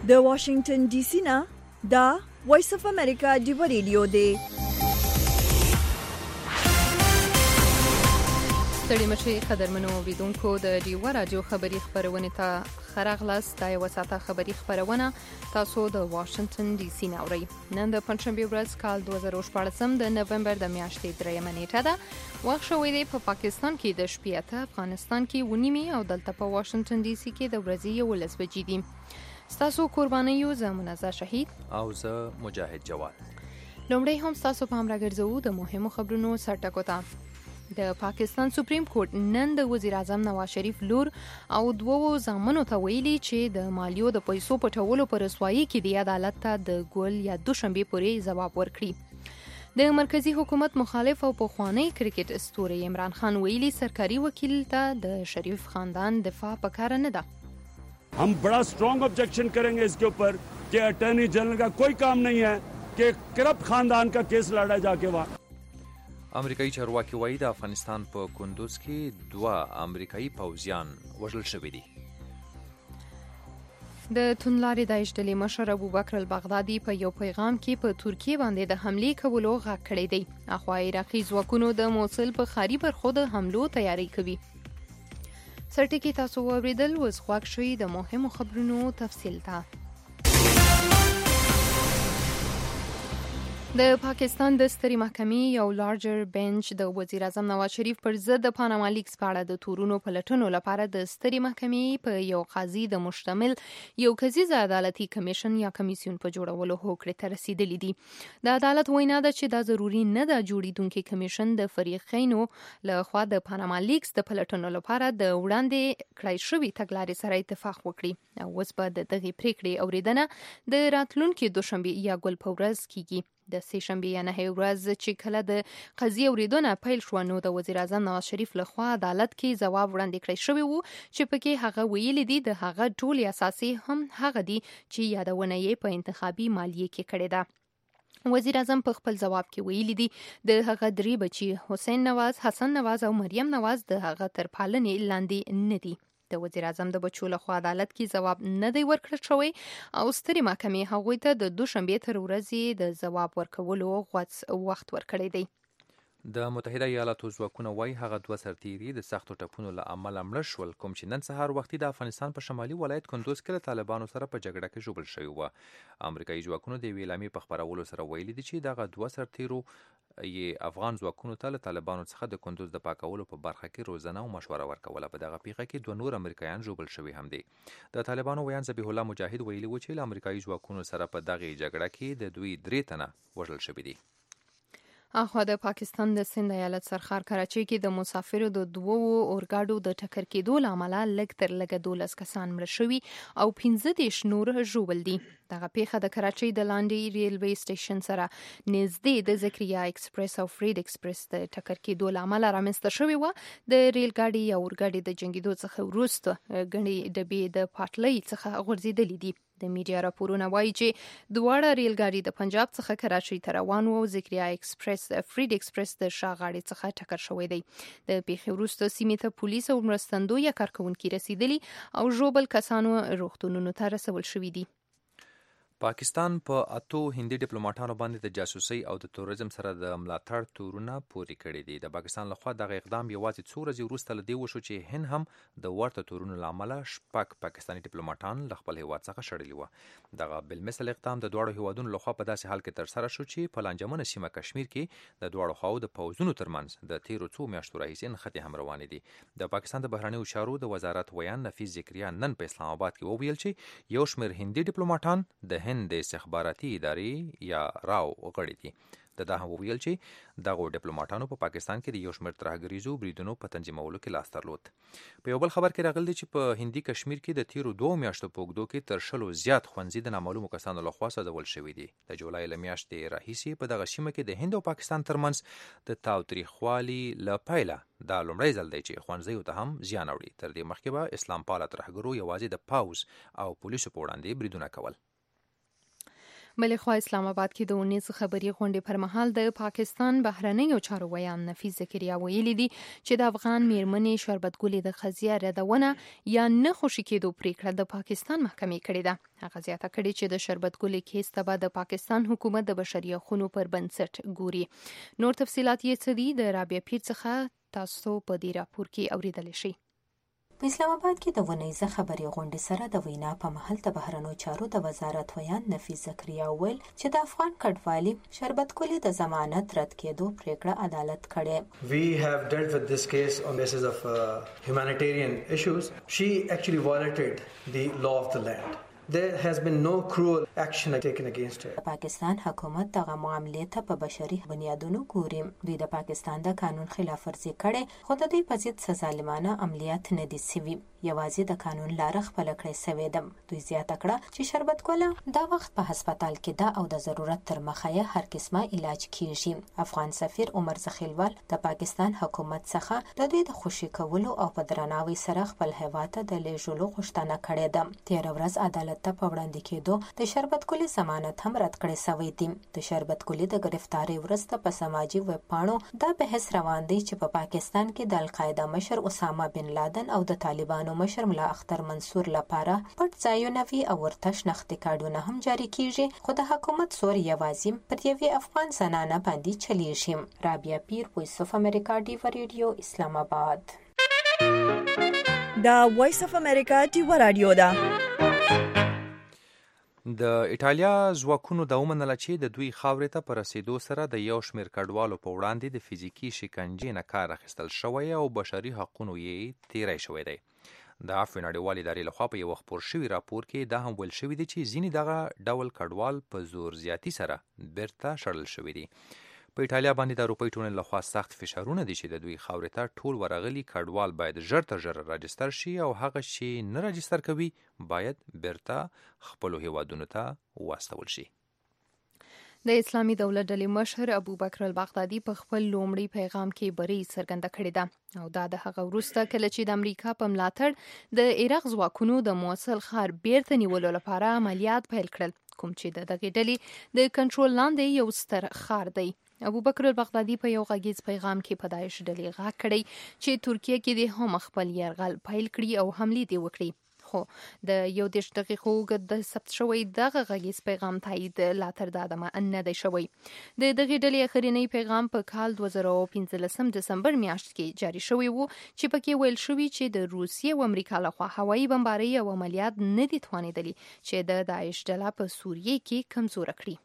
د واشنگټن ډي سي نه دا وایس اف امریکا دی ریډیو دی. ستړي مشي قدرمنو اوریدونکو د ډیوا رادیو خبری خبرونه ته خراغلاس د یو ساعته خبری خبرونه تاسو د واشنگټن ډي سي نه اورئ. نن د پنځشنبه ورځ کال 2014 د نومبر د میاشتې 3 نیټه ده. وخت شوی دی په پاکستان کې د شپې ته، افغانستان کې ونیمي او دلته په واشنگټن ډي سي کې د ورځې 11 بجې دي. ستاسو قرباني یو زمونږه شهید او زه مجاهد جواد. لومړی هم ستاسو په امر راګرځو د مهمو خبرونو سرټکو ته. د پاکستان سپریم کورټ نن د وزیر اعظم نواز شریف لور او دوو زامنو ته ویلي چې د مالیو د پیسو پټولو پر رسوایی کې د عدالت ته د ګول یا دوشنبه پورې جواب ورکړي. د مرکزی حکومت مخالف او پخوانی کرکټ اسطوره عمران خان ویلي سرکاري وکیل ته د شریف خاندان دفاع پکار نه ده. हम बड़ा strong objection करेंगे इसके ऊपर कि अटॉर्नी जनरल का कोई काम नहीं है कि करप्ट खानदान का केस लड़ा जाके वहाँ. امریکایي چارواکي وایي د افغانستان په کندوز کې 2 امریکایي پوځیان وژل شوي دي. د توندلارې داعش ډلې مشر ابوبکر البغدادي په یو پیغام کې په ترکیه باندې د حملې کولو غږ کړی دی. اخوا عراقي ځواکونو د موصل په ښاري برخو د حملو تیاری کوي. سرټکی تاسو اوریدل وز خواږ شوي د مهمو خبرونو تفصیل ته. د پاکستان د سترې محکمې یو لارجر بنچ د وزیر اعظم نواز شریف پر ضد د پاناما لیکس په اړه د تورونو پلټنو لپاره د سترې محکمې په یو قاضي د مشتمل یو کسیز عدالتي کمیشن یا کمیسیون په جوړولو هوکړې ته رسیدلې دي. د عدالت وینا ده چې دا ضروري نه ده جوړیدونکي کمیشن د فریقینو له خوا د پاناما لیکس د پلټنو لپاره د وړاندې کړای شوی تګلارې سره اتفاق وکړي. اوس به د دغې پریکړې اوریدنه د راتلونکي دوشنبه یا ګل په ورځ کیږي. د سه شنبه یا نه ورځ چې کله د قضیې اوریدنه پیل شو نو د وزیر اعظم نواز شریف لخوا عدالت کې ځواب وړاندې کړی شوی وو چې پکې هغه ویلي دي د هغه ټول اساسي هم هغه دي چې یادونه یې په انتخابي مالیه کې کړې ده. وزیر اعظم په خپل ځواب کې ویلي دي د هغه 3 بچي حسن نواز او مریم نواز د هغه تر پالنې لاندې نه دي. د وزیر اعظم د بچو لخوا عدالت کې ځواب نه دی ورکړل شوی او سترې محکمې هغوی ته د دوشنبه تر ورځې د ځواب ورکولو وخت ورکړی دی. د متحده ایالاتو ځواکونه وایي هغه 2 سرتیري د سختو ټپونو له امله مړه شول کوم چې نن سهار وختي د افغانستان په شمالي ولایت کندوز کې له طالبانو سره په جګړه کې ژوبل شوي وو. امریکایي ځواکونو د اعلامیې په خبرولو سره ویلي دي چې دغه 2 سرتیرو یې افغان ځواکونو ته له طالبانو څخه د کندوز د پاکولو په برخه کې روزنه او مشوره ورکوله. په دغه پیښه کې 2 نور امریکایان ژوبل شوي هم دي. د طالبانو ویان ذبیح الله مجاهد ویلي و چې له امریکایي ځواکونو سره په دغه جګړه کې د دوی 3 تنه وژل شوي دي. اخوا د پاکستان د سند ایالت سرخار کراچۍ کې د مسافرو د 2 اورګاډو د ټکر کېدو لامل لږ تر لږه 12 کسان مړه شوي او 15 نور ژوبل دي. دغه پیښه د کراچۍ د لاندې ریلوي سټیشن سره نږدې د زکریا ایکسپریس او فرید ایکسپریس د ټکر کېدو لامل رامنځته شوی و. د ریل ګاډي یا اورګاډي د جنگیدو څخه وروسته غني ډبې د پټلۍ څخه غورځېدلې دي. د میډیا راپورونه وایي چې دواړه ریل ګاډي د پنجاب څخه کراچۍ ته روان وو او زکریا ایکسپریس فرید ایکسپریس د شاغاړي څخه ټکر شوی دی. د پیښې وروسته سیمې ته پولیس او مرستندوی کارکونکي رسیدلی او ژوبل کسانو روغتونونو ته رسول شوي دي. پاکستان په 8 هندي ډیپلوماټانو باندې د جاسوسي او د تروریزم سره د ملاتړ تورونه پوري کړی دي. د پاکستان لخوا دغه اقدام یوازې 2 ورځې وروسته لدی وشو چې هند هم د ورته تورونو لامل شپږ پاکستاني ډیپلوماټان له خپل هیواد څخه شړلي و. دغه بلمثل اقدام د دوړو هیوادونو لخوا په داسې حال کې تر سره شو چې په لانجمنه سیمه کشمیر کې د دوړو خواو د پوځونو ترمنځ د تیرو 2 میاشتو راهیسې نښتې هم روانې دي. د پاکستان د بهرنیو چارو د وزارت ویان نفیس زکریا نن په اسلام آباد کې وویل چې یو شمېر هندي ډیپلوماټان د هند د استخباراتي ادارې یا راو غړي دي. دا هم ویل چې دغه ډیپلوماټانو په پاکستان کې د یو شمېر ترهګریزو بریدونو په تنظیمولو کې لاس درلود. په یو بل خبر کې راغلی چې په هندي کشمیر کې د تیرو 2 میاشتو په اوږدو کې تر 100 زیات ښوونځي د نامعلومو کسانو لخوا سوځول شوي دي. د جولای له میاشتې راهیسې په دغه سیمه کې د هند او پاکستان ترمنځ د تاوتریخوالي له پیله دا لومړی ځل دی چې ښوونځیو ته هم زیان اوړي. تر دې مخکې به اسلام پاله ترهګرو یوازې د پوځ او پولیسو په وړاندې بریدونه کول. بلې خوا اسلام آباد کې د 19 خبري غونډې پر مهال د پاکستان بهرنیو چارو ویان نفیس زکریا ویلي دي چې د افغان میرمنې شربت ګلې د قضیه ردونه یا نه خوشي کېدو پریکړه د پاکستان محکمې کړې ده. هغه زیاته کړې چې د شربت ګلې کیس ته به د پاکستان حکومت د بشري حقوقو پر بنسټ ګوري. نور تفصيلات یې څه دي د رابعه پیر څخه تاسو په دې راپور کې اوریدلی شئ. په اسلام آباد کې د 19 خبري غونډې سره د وینا په محل د بهرنیو چارو د وزارت ویان نفیس زکریا ویل چې د افغان کډوالي شربت ګلې د ضمانت رد کېدو پریکړه عدالت کړې. We have dealt with this case on basis of humanitarian issues. She actually violated the law of the land. There has been no cruel action taken against her. پاکستان حکومت دغه معاملې ته په بشري بنیادونو ګوري. دوی د پاکستان د قانون خلاف ورزي کړي خو د دوی په ضد ظالمانه عملیات نه دي سوي. یوازې د قانون لار خپل کړې سوي ده. دوی زیاته کړه چې شربت ګله دا وخت په هسپتال کې ده او د ضرورت تر مخه یې هر قسمه علاج کیږي. افغان سفیر عمر زخیلوال د پاکستان حکومت څخه د دوی د خوشي کولو او په درناوي سره خپل هیواد ته د لیږلو غوښتنه کړې ده. تیر ورځ عدالت ته په وړاندې کېدو د شربت ګلې ضمانت هم رد کړی شوی دی. د شربت ګلې د گرفتاری وروسته په سماجي ویبپاڼو دا بحث روان دی چې په پاکستان کې د القاعده مشر اسامه بن لادن او د طالبانو مشر ملا اختر منصور لپاره پټ ځایونه وي او ورته شناختي کارډونه هم جاري کیږي خو د حکومت زور یوازې پر یوې افغان زنانه باندې چلیږي. رابعه پیر، وایس اف امریکا، ډیو ریډیو، اسلام آباد. دا وایس اف امریکا ډیو رادیو ده. د ایټالیا ځواکونو دا ومنله چې د دوی خاورې ته په رسیدو سره د یو شمېر کډوالو په وړاندې د فزیکي شکنجې نه کار اخیستل شوی او بشري حقونو یې تیری شوی دی. د عفو نړیوالې ادارې لخوا په یو خپور شوي راپور کې دا هم ویل شوي دي چې ځینې دغه ډول کډوال په زور زیاتي سره بیرته شړل شوي دي. په ایټالیا باندې د اروپایي ټولنې لخوا سخت فشارونه دي چې د دوی خاورې ته ټول ورغلي کډوال باید ژر تر ژره راجستر شي او هغه چې نه راجستر کوي باید بیرته خپلو هیوادونو ته واستول شي. د اسلامي دولت ډلې مشر ابوبکر البغدادي په خپل لومړي پیغام کې بری څرګنده کړې ده او دا د هغه وروسته کله چې د امریکا په ملاتړ د عراق ځواکونو د موصل ښار بیرته نیولو لپاره عملیات پیل کړل کوم چې د دغې ډلې د کنټرول لاندې یو ستر ښار دی. ابوبکر البغدادي په یو غږیز پیغام کې په داعش ډلې غږ کړی چې ترکیه کې د هم خپل یرغل پیل کړي او حملې دې وکړي. خو د 11 دقیقو د ثبت شوی دغه غږیز پیغام تایید لا تر دا نه دی شوی. د دغې ډلې اخرنی پیغام په کال 2015 دسمبر میاشت کې جاری شوی وو چې پکې ویل شوی چې د روسیې او امریکا لخوا هوایي بمبارۍ او عملیات نه دي توانېدلي چې د داعش ډله په سوریه کې کمزوره کړي.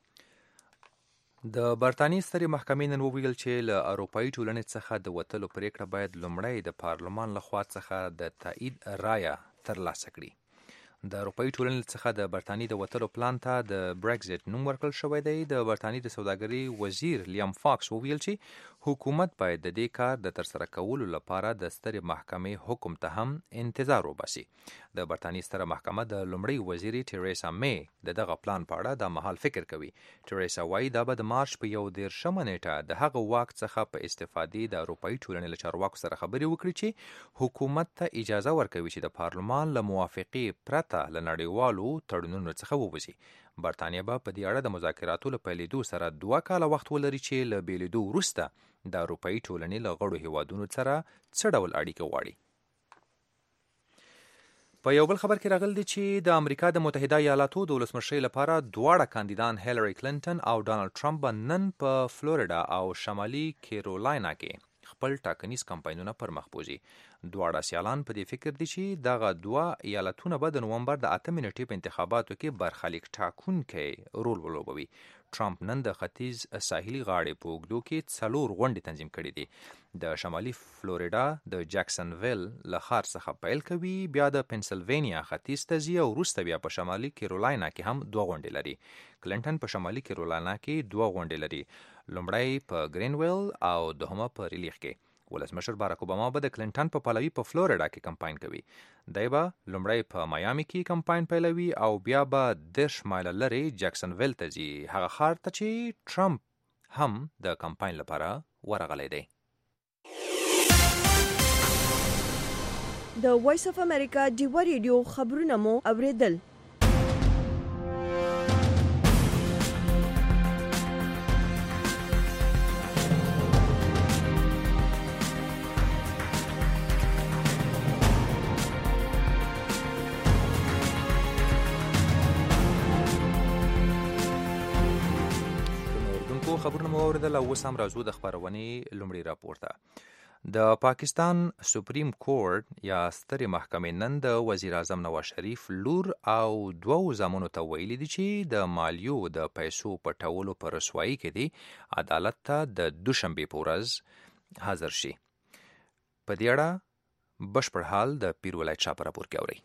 د برطانیې سترې محکمې نن وویل چې له اروپایي ټولنې څخه د وتلو پریکړه باید لومړی د پارلمان لخوا څخه د تایید رایه ترلاسه کړي. د اروپایي ټولنې څخه د برطانیې د وتلو پلان ته د برگزیټ نوم ورکړل شوی دی. د برطانیې د سوداګرۍ وزیر لیام فاکس وویل چې حکومت باید د دې کار د ترسره کولو لپاره د سترې محکمې حکم ته هم انتظار وباسي. د برطانیې ستره محکمه د لومړۍ وزیرې ټریسا مې دغه پلان په اړه د مهال فکر کوي. ټریسا وایي دا به د مارچ په 11 نیټه د هغه واک څخه په استفادې د اروپایي ټولنې له چارواکو سره خبرې وکړي چې حکومت ته اجازه ورکوي چې د پارلمان له موافقې پرته له نړیوالو تړونونو څخه ووځي. برطانیه به په دې اړه د مذاکراتو له پیلېدو سره 2 کاله وخت ولري چې له بیلېدو وروسته د اروپایي ټولنې له غړو هیوادونو سره څه ډول اړیکې غواړي. په یو بل خبر کې راغلی دی چې د امریکا د متحده ایالاتو د ولسمشرۍ لپاره دواړه کاندیدان هیلری کلینټن او ډانلډ ټرمپ به نن په فلوریډا او شمالي کیرولاینا کې خپل ټاکنیز کمپاینونه پر مخ بوځي. دواړه سیالان په دې فکر دي چې دغه 2 ایالتونه به د نومبر د 8 نیټې په انتخاباتو کې برخلیک ټاکونکی رول ولوبوي. ټرمپ نن د ختیځ ساحلي غاړې په اوږدو کې 4 غونډې تنظیم کړي دي. د شمالي فلوریډا د جکسنویل له ښار څخه پیل کوي، بیا د پنسلوینیا ختیځ ته ځي او وروسته بیا په شمالي کیرولاینا کې هم 2 غونډې لري. کلینټن په شمالي کیرولاینا کې 2 غونډې لري، لومړی په گرینویل او دوهمه په ریلیخ کې. ولسمشر باراک اوباما به د کلینټن په پلوي په فلوریډا کې کمپاین کوي. دی به لومړی په میامي کې کمپاین پیلوي او بیا به 10 مایله لرې جکسنویل ته ځي، هغه ښار ته چې ټرمپ هم د کمپاین لپاره ورغلی دی. د وایس اف امریکا ډیو ریډیو خبرونه مو اوریدل. خبرونه مو اوریدل او اوس هم راځو د خبرونې لومړی راپور ته. د پاکستان سپریم کورټ یا سترې محکمې نن د وزیر اعظم نواز شریف لور او دوو زامنو ته ویلي دي چې د مالیو د پیسو پټولو په رسوایي کې دي عدالت ته د دوشنبې په ورځ حاضر شي. په دې اړه بشپړ حال د پیر ولایت شاه په راپور کې اورئ.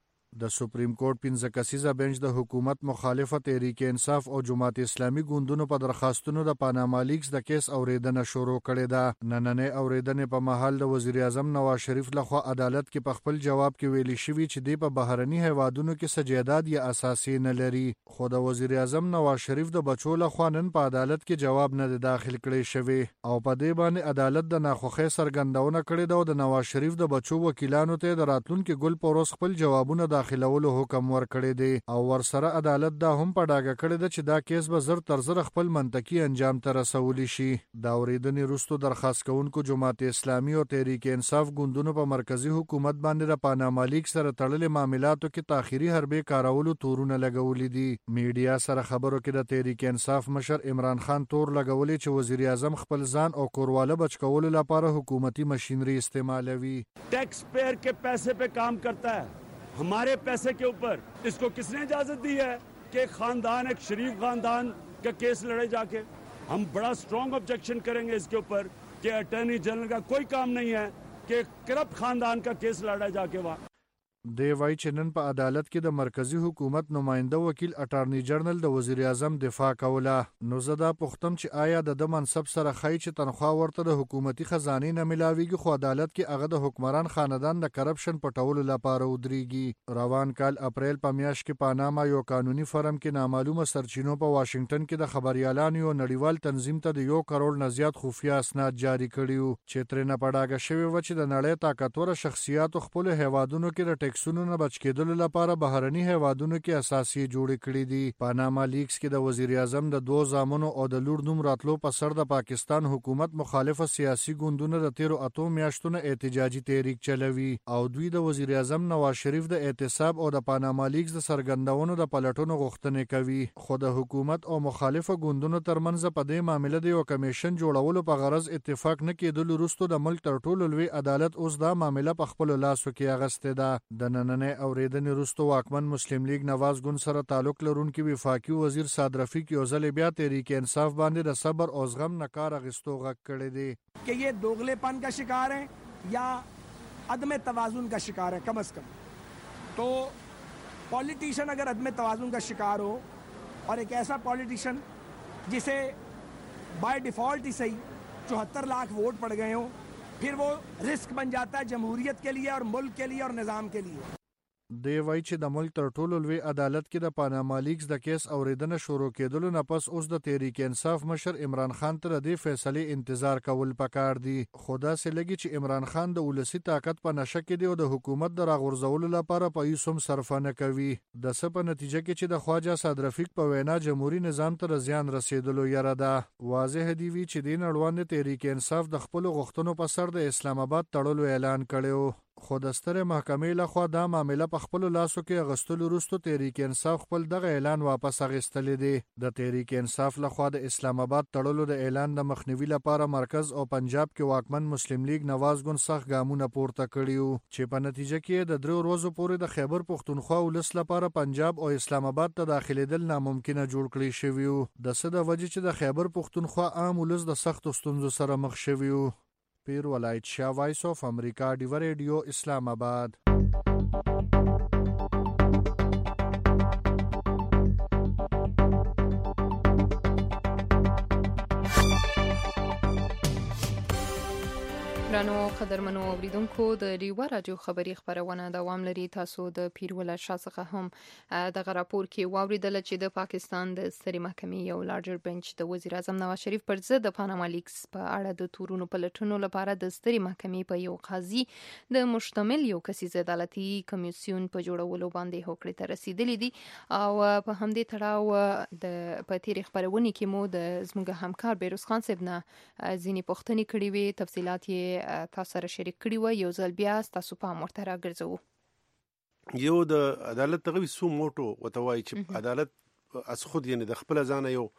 د سپریم کورټ 15 کسیزه بنچ د حکومت مخالفه تحریک انصاف او جماعت اسلامي ګوندونو په درخواستونو د پاناما لیکس د کیس اوریدنه شروع کړې ده. نننې اوریدنې په محل د وزیر اعظم نواز شریف لخوا عدالت کې په خپل جواب کې ویلي شوی چې دی په بهرني هیوادونو کې سجادات یا اساسي نه لري، خو د وزیر اعظم نواز شریف د بچو لخوا نن په عدالت کې جواب نه داخل کړی شوی او په دې باندې عدالت د ناخوښۍ څرګندونه کړې ده او د نواز شریف د بچو وکیلانو ته د راتلونکي ګل پروس خپل جوابونه داخلولو حکم ورکړی دی او ورسره عدالت دا هم په ډاګه کړی ده چې دا کیس به زر تر زر خپل منطقي انجام ته رسولی شي. دا اوریدنې وروسته درخواست کوونکو جماعت اسلامي او تحریک انصاف ګوندونو په مرکزی حکومت باندې د پاناما لیک سره تړلې معاملاتو کې تاخیري حربې کارولو تورونه لګولي دي. میډیا سره خبرو کې د تحریک انصاف مشر عمران خان تور لګولي چې وزیر اعظم خپل ځان او کورواله بچ کولو لپاره حکومتي مشینری استعمالوي. Tax payer के पैसे पे काम करता है, हमारे पैसे के ऊपर. इसको किसने इजाजत दी है कि खानदान, एक शरीफ खानदान का केस लड़े जाके? हम बड़ा स्ट्रॉन्ग ऑब्जेक्शन करेंगे इसके ऊपर कि अटॉर्नी जनरल का कोई काम नहीं है कि करप्ट खानदान का केस लड़ा जाके वहाँ. دی وای چې نن په عدالت کې د مرکزی حکومت نماینده وکیل اټارنی جنرال د وزیر اعظم دفاع کوله. نو زه دا پوښتم چې آیا د منصب سره خی چې تنخواه ورته د حکومتي خزانې نه ملاویږي خو عدالت کې هغه د حکمران خاندان د کرپشن پټولو لپاره ودرېږي. روان کال اپریل په میاشت کې پاناما یو قانوني فرم کې نامعلومه سرچینو په واشنگټن کې د خبريالانو یو نړیوال تنظیم ته د 1 کروڑ نه زیات خفیه اسناد جاری کړیو چې ترنه پډاګه شوی و چې د نړۍ طاقتور شخصیت خپل هیوادونو کې د ټیکسونو نه بچ کېدلو لپاره بهرني هیوادونو کې اساسي جوړ کړي دي. پاناما لیکس کې د وزیر اعظم د 2 زامنو او د لور نوم راتلو په سر د پاکستان حکومت مخالفه سیاسي ګوندونو د 13 میاشتو نه احتجاجي تحریک چلوي او دوی د وزیر اعظم نواز شریف د اعتصاب او د پاناما لیکس د سرګندونو د پلټونو غوښتنې کوي. خو د حکومت او مخالفه ګوندونو ترمنځ په دې معاملې د یو کمیشن جوړولو په غرض اتفاق نه کېدل وروسته د ملک تر ټولو لوی عدالت اوس دا معاملې په خپل لاسو کې اغسته ده. د نننې اوریدنې وروسته واکمن مسلم لیگ نواز ګوند سره تعلق لرونکي وفاقي وزیر سعد رفیق یو ځل بیا تحریک انصاف باندې د صبر او زغم نه کار اخیستو غږ کړی دی कि ये दोगलेपन का शिकार है या अदम तवाजुन का शिकार है. कम से कम तो पॉलिटिशियन अगर अदम तवाजुन का शिकार हो और एक ऐसा पॉलिटिशियन जिसे बाय डिफ़ॉल्ट ही सही 74 लाख वोट पड़ गए हों, फिर वो रिस्क बन जाता है जमहूरियत के लिए और मुल्क के लिए और निज़ाम के लिए. دی وای چې د ملک تر ټولو لوی عدالت کې د پاناما لیکس د کیس اوریدنه شروع کېدلو نه پس اوس د تحریک انصاف مشر عمران خان تر دې فیصله انتظار کول پکار دي. خدا سه لګي چې عمران خان د ولسی طاقت په نشه کې دی او د حکومت د راغورځولو لپاره پیسوم صرف نه کوي. د څه په نتیجه کې چې د خواجه سعد رفیق په وینا جمهوریت نظام ته زیان رسیدلو یره ده. واضح دی وی چې د نړوان تحریک انصاف د خپل غوښتنو په سر د اسلام آباد تړلو اعلان کړو. خو د سترې محکمې لخوا دا معامله په خپل لاسو کې اغستلو وروسته تحریک انصاف خپل دغه اعلان واپس اخیستلی دی. د تحریک انصاف لخوا د اسلام آباد تړلو د اعلان د مخنیوي لپاره مرکز او پنجاب کې واکمن مسلم لیگ نواز ګوند سخت ګامونه پورته کړیو چې په نتیجه کې د 3 ورځو پورې د خیبر پښتونخوا ولس لپاره پنجاب او اسلام آباد ته داخليدل ناممکنه جوړ کړی شوی و. د څه د وجې چې د خیبر پښتونخوا عام ولس د سخت ستونزو سره مخ شوی و. پیر ولایت شاه، وایس آف امریکا، ډیو ریډیو، اسلام آباد. رانو قدرمنو اوریدونکو د ریوا رادیو خبری خبرونه دوام لري. تاسو د پیر ولایت شاه څخه هم د راپور کې واوریدل چې د پاکستان د سترې محکمې یو لارجر بنچ د وزیر اعظم نواز شریف پر ضد د پاناما لیکس په اړه د تورونو پلټنو لپاره د سترې محکمې په یو قاضي د مشتمل یو کسیز عدالتي کمیسیون په جوړولو باندې هوکړې ته رسیدلی دي او په همدې تړاو د پاتې خبرونه کې مو د زموږ همکار بیروز خان صاحب نه ځینې پوښتنې کړې وي، تفصيلات یې تاسو سره شریک کړي و. یو ځل بیا تاسو په مرته راګرځو. یو د عدالت دغه سو موټو وتوای چې عدالت از خود یعنی د خپل ځان یو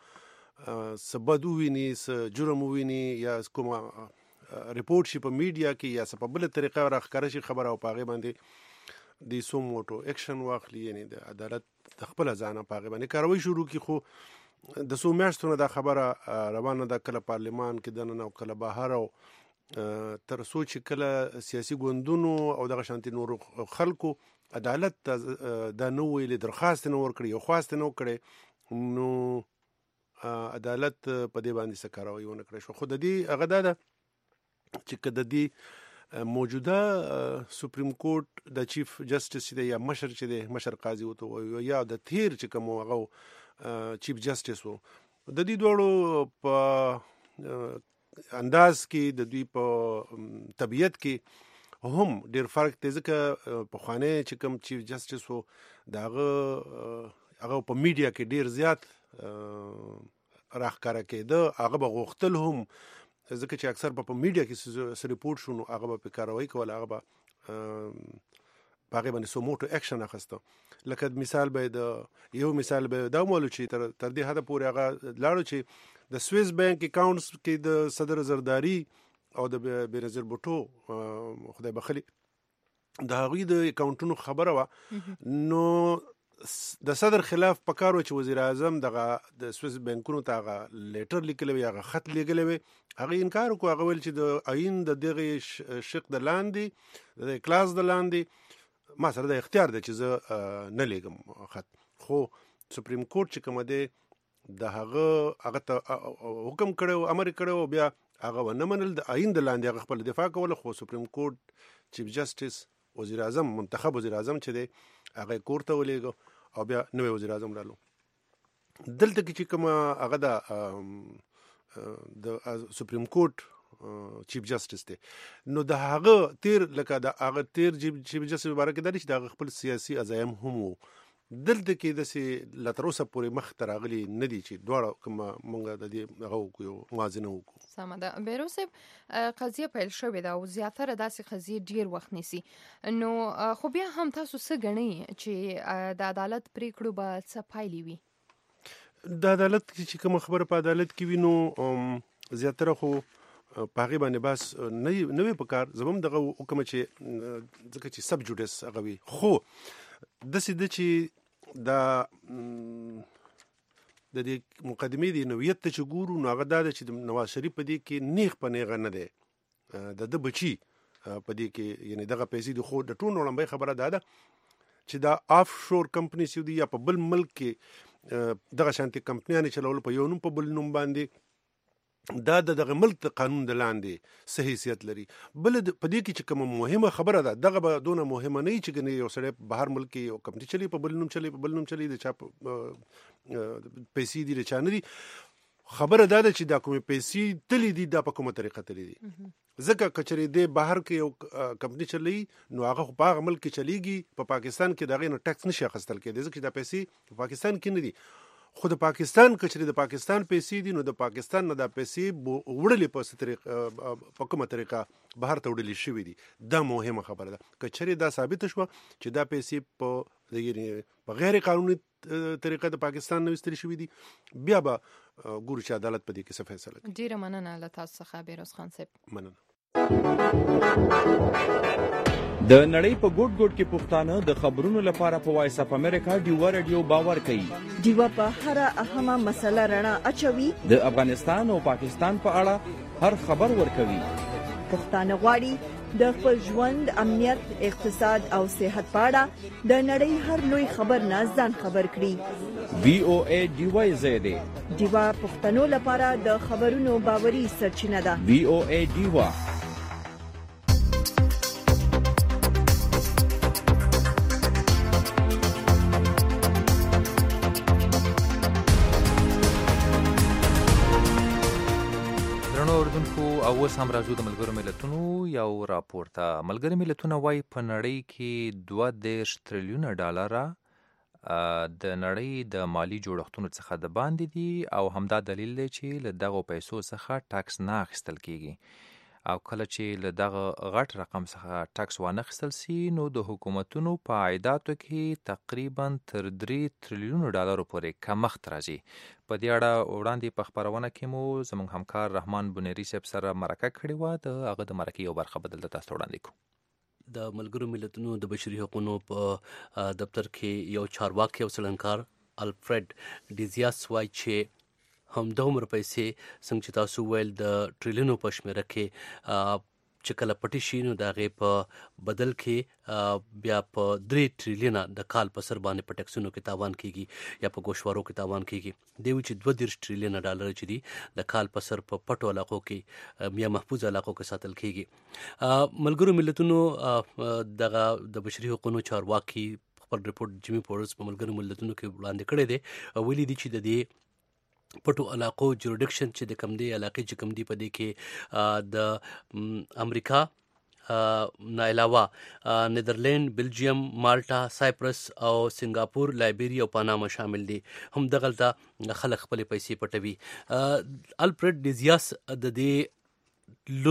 سبد وویني س جرم وویني یا کوم ریپورت شي په میډیا کې یا څه په بل طریقه راښکاره شي خبره او په هغې باندې د سو موټو اکشن واخلي، یعنی د عدالت د خپله ځانه په هغې باندې کاروي شروع کړي. خو د څو میاشتو نه دا خبره روانه ده، کله پارلمان کې دننه او کله بهر، او تر څو چې کله سیاسي ګوندونو او دغه شانتي نورو خلکو عدالت دا نه ویلي، درخواست نه ورکړي، یو خواست نه وکړي، نو عدالت په دې باندې څه کاروي ونه کړی شو. خو د دې هغه دا ده چې که د دې موجوده سپریم کورټ د چیف جسټس چې دی یا مشر چې دی، مشر قاضي ورته وایو، یا د تیر چې کوم هغه چیف جسټس و، د دې دواړو په انداز کې د دوی په طبیعت کې هم ډیر فرق دی، ځکه پخوانی چې کوم چیف جسټس و د هغه په میډیا کې ډیر زیات راښکاره کېده، هغه به غوښتل هم، ځکه چې اکثر په میډیا کې څه ریپورټ شو نو هغه به پې کاروي کوله، هغه به په هغې باندې سو موټو اکشن اخیسته. لکه مثال به یو مثال به دا ومولو چې تر دې حده پورې هغه لاړو چې د سویس بانک اکاونټس کې د صدر زرداری او د بېنظیر بوټو خدای بخلي د هغوی د اکاونټونو خبره وه، نو د صدر خلاف په کار و چې وزیر اعظم دغه د سویس بانکونو ته هغه لیټر لیکلی وي، هغه خط لیکلی وي، هغه انکار وکړو، هغه ویل چې د آیین د دغې شق د لاندې د کلاس د لاندې ما سره د اختیار دی چې زه نه لیږم خط. خو سپریم کورټ چې کومه دی د هغه ته حکم کړی و، امر یې کړی و، بیا هغه ونه منل، د آیین د لاندې هغه خپل دفاع کوله. خو سپریم کورټ چیف جسټس وزیر اعظم، منتخب وزیر اعظم چې دی، هغه یې کور ته ولېږه او بیا نوی وزیر اعظم رالو. دلته کې چې کومه هغه د سپریم کورټ چیف جسټس دی، نو د هغه تیر لکه د هغه تیر چیف جسټس مبارک دا دی چې د هغه خپل سیاسي عزایم هم و. دلته کې داسې لا تر اوسه پورې مخ ته راغلي نه دي چې دواړه کومه مونږ د دې هغه وکړو، موازنه وکړو. سمه ده. بیروز صاحب، قضیه پیل شوې ده او زیاتره داسې قضیې ډیر وخت نیسي، نو خو بیا هم تاسو څه ګڼئ چې د عدالت پریکړو به څه پایلې وي؟ د عدالت چې کومه خبره په عدالت کې وي نو زیاتره خو په هغې باندې بس نه وي په کار. زه هم دغه وکړم چې ځکه چې سب جوډس هغه وي، خو داسې ده چې دا د دې مقدمې د نوعیت ته چې ګورو نو هغه دا ده چې د نواز شریف په دې کې نیغ په نیغه نه دی، د ده بچي په دې کې، یعنی دغه پیسې دي. خو د ټولو لومړۍ خبره دا ده چې دا آف شور کمپنیز دي یا په بل ملک کې دغه شانتي کمپنیانې چلول په یو نوم په بل نوم باندې، دا دغه ملک د قانون د لاندې څه حیثیت لري. بل په دې کې چې کومه مهمه خبره ده، دغه به دونه مهمه نه وي چې ګنې یو سړی بهر ملک کې یو کمپني چلی په بل نوم چلی، په بل نوم چلی، د چا پیسې دي د چا نه دي. خبره دا ده چې دا کومې پیسې تللی دي دا په کومه طریقه تللی دي. ځکه که چېرې دی بهر کې یو کمپني چلی نو هغه خو په هغه ملک کې چلیږي، په پاکستان کې د هغې نه ټیکس نشي اخیستل کېدی ځکه چې دا پیسې په پاکستان کې نه دي. خو د پاکستان که چېرې د پاکستان پیسې دي نو د پاکستان نه دا پیسې وړلې په کومه طریقه بهر ته وړلې شوي دي. دا مهمه خبره ده. که چېرې دا ثابته شوه چې دا پیسې په غیر قانوني طریقه د پاکستان نه ویستل شوي دي، بیا به ګورو چې عدالت په دې کې څه فیصله کوي. ډېره مننه له تاسو څخه بیروز خان صاحب. مننه. د نړۍ په ګوټ ګوټ کې پښتانه د خبرونو لپاره په وایس اف امریکا ډیوا رادیو باور کوي. ډیوا په هر اهمه مسله رڼا اچوي، د افغانستان او پاکستان په اړه هر خبر ورکوي. پښتانه غواړي د خپل ژوند، امنیت، اقتصاد او صحت په اړه د نړۍ هر لوی خبر نه ځان خبر کړي. وی او ای ډیوا زیاده ډیوا پښتنو لپاره د خبرونو باوري سرچینه ده. وی او ای ډیوا. او اوس هم راځو د ملګرو ملتونو یو راپور ته. ملګري ملتونه وایي په نړۍ کې 22 تریلیونه ډالره د نړۍ د مالی جوړښتونو څخه د باندې دي او همدا دلیل دی چې له دغو پیسو څخه ټاکس نه اخیستل کیږي. او کله چې له دغه غټ رقم څخه ټکس وانخیستل سي نو د حکومتونو په عایداتو کې تقریبا تر 3 تریلیون ډالرو پورې کمښت راځي. په دې اړه وړاندې په خپرونه کې مو زموږ همکار رحمان بنيري صاحب سره مرکه کړې وه. د هغه د مرکې یو برخه به دلته تاسو ته وړاندې کوو. د ملګرو ملتونو د بشري حقوقو په دفتر کې یو چارواکي او څېړنکار الفرد ډیزیاس وایي چې همدومره پیسې څنګه چې تاسو ویل د ټریلیونو په شمېره کې چې کله پټې شي نو د هغې په بدل کې بیا په 3 ټریلیونه د کال په سر باندې په ټکسونو کې تاوان کیږي یا په ګوشوارو کې تاوان کیږي. دوی چې 32 ټریلیونه ډالر چې دي د کال په سر په پټو علاقو کې یا محفوظ علاقو کې ساتل کیږي. ملګرو ملتونو دغه د بشري حقوقو چارواکي خپل رپورټ جیمی پورس په ملګرو ملتونو کې وړاندې کړی دی. ویلي دي چې د دې پټو علاقو جوریډکشن چې د کم دی علاقې چې کم دی په دې کې د امریکا نه علاوه نیدرلینډ، بلجیم، مالټا، سایپرس او سنگاپور، لایبیریا او پاناما شامل دي. هم دغلته خلک خپل پیسې پټوي. الفرد ډیزیاس د دې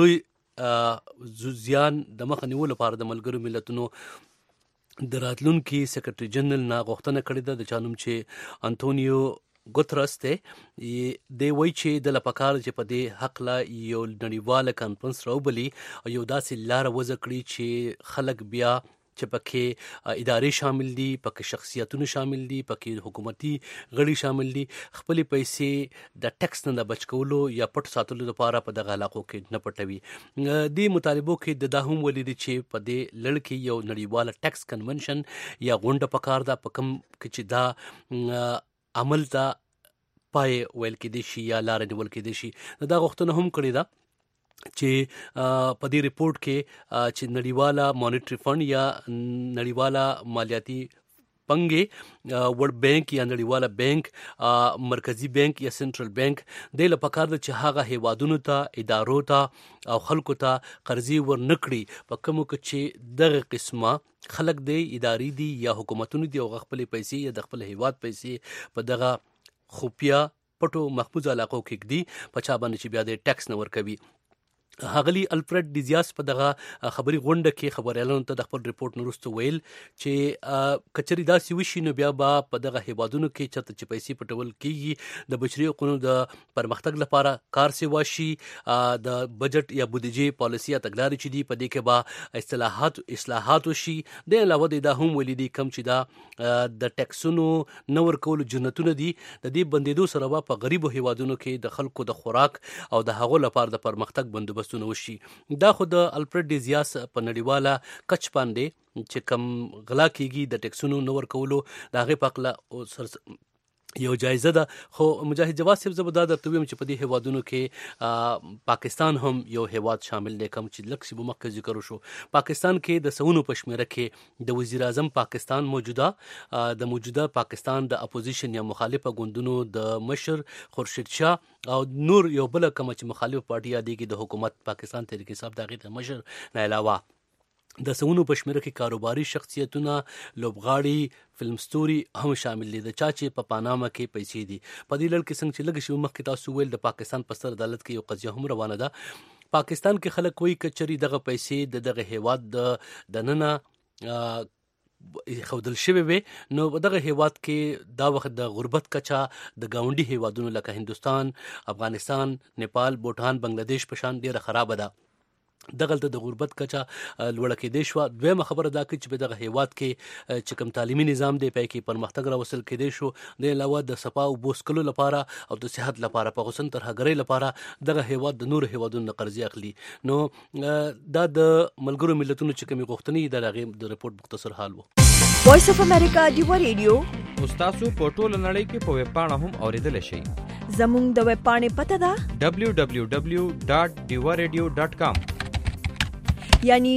لوی زیان د مخه نیولو لپاره د ملګرو ملتونو د راتلونکي سیکرټري جنرال نه غوښتنه کړې ده، د چا نوم چې انټونیو ګوترس دی. دی وایي چې د لپکار چې په دې حقله یو نړیواله کانفرنس راوبلي او یو داسې لاره وضع کړي چې خلک بیا چې پکې ادارې شامل دي، پکې شخصیتونه شامل دي، پکې حکومتي غړي شامل دي، خپل پیسې د ټکس نه بچ کولو یا پټ ساتلو لپاره په دغه علاقو کې نه پټوي. دې مطالبو کې د هم ولید چې په دې لړ کې یو نړیواله ټکس کنونشن یا غونډه پکار ده، په کوم کې چې دا عمل ته پای ویل کېدی شي یا لاره نیول کېدی شي. دا غوښتنه هم کړې ده چې په دې ریپورټ کې چې نړیواله مانیټري فند یا نړیواله مالیاتي پنګې ورلد بانک یا نړیواله بانک، مرکزی بانک یا سنټرل بانک د لپاره چې هغه هیوادونو ته، ادارو ته او خلکو ته قرضې ورنکړي په کومو کې چې دغه قسمه خلک دی، ادارې دي یا حکومتونه دي او خپل پیسې یا د خپل هیواد پیسې په دغه خفیه پټو محفوظ علاقو کې دي په چا باندې چې بیا د ټکس نه ورکوي. هغلی الفرد ډیزیاس په دغه خبري غونډه کې خبريالانو ته د خپل ریپورت وروسته ویل چې کچري داسې وشي نو بیا به په دغه هیوادونو کې چرته چې پیسې پټول کیږي د بشري حقوقو د پرمختګ لپاره کار سیوا شي، د بجټ یا بودیجې پالیسي تګلارې چې دي په دې کې به اصلاحات وشي. د علاوه د هم ولیدي کم چې دا د ټکسونو نور کول جنتونه دي، د دې بندیدو سره په غریبو هیوادونو کې د خلکو د خوراک او د هغو لپاره د پرمختګ بندوبست وشي. دا خو د الفرد ډیزیاس په نړیواله کچ باندې چې کم غلا کیږي د ټکسونو نور کولو د هغې په هکله یو جایزه ده. خو مجاهد جواد صاحب زه به دا درته ویم چې په دې هیوادونو کې پاکستان هم یو هیواد شامل دی. کوم چې لږ څه به مخکې ذکر وشو، پاکستان کې د سونو په شمېره کې د وزیر اعظم پاکستان د موجوده پاکستان د اپوزیشن یا مخالفه ګوندونو د مشر خورشید شاه او نور یو بل کوم چې مخالف پارټي یادېږي د حکومت پاکستان تحریک انصاف د هغې د مشر نه علاوه د سونو په شمېره کې کاروباري شخصیتونه، لوبغاړي، فلم ستوري هم شامل دي. د چا چې په پاناما کې پیسې دي. په دې لړ کې څنګه چې لږ شی مخکې تاسو ویل د پاکستان په ستر عدالت کې یو قضیه هم روانه ده. پاکستان کې خلک وایي کچري دغه پیسې د دغه هیواد د ننه خودل شوی وي نو دغه هیواد کې دا وخت د غربت کچا د گاونډي هیوادونو لکه هندوستان، افغانستان، نیپال، بوټان، بنگلاديش په شان ډیره خراب ده. دغلته د غربت کچا لوړه کېدی شوه. دویمه خبره دا چې په دغه هیواد کې چې کوم تعلیمي نظام دی پای کې پرمختګ راوستل کېدی شو. د علاوه د صفا او بوسکلو لپاره او د صحت لپاره په غوسن ترهګرۍ لپاره دغه هیواد د نور هیوادونو قرضې اخلي. نو دا د ملګرو ملتونو چې کومې غوښتنې د هغې د ریپورټ مختصر حال وو. وایس اف امریکا ډیوا ریډیو تاسو په ټوله نړۍ کې په ویب پاڼه هم اوریدلی شئ. زموږ د ویب پاڼې پته ده www.diwaradio.com یعنی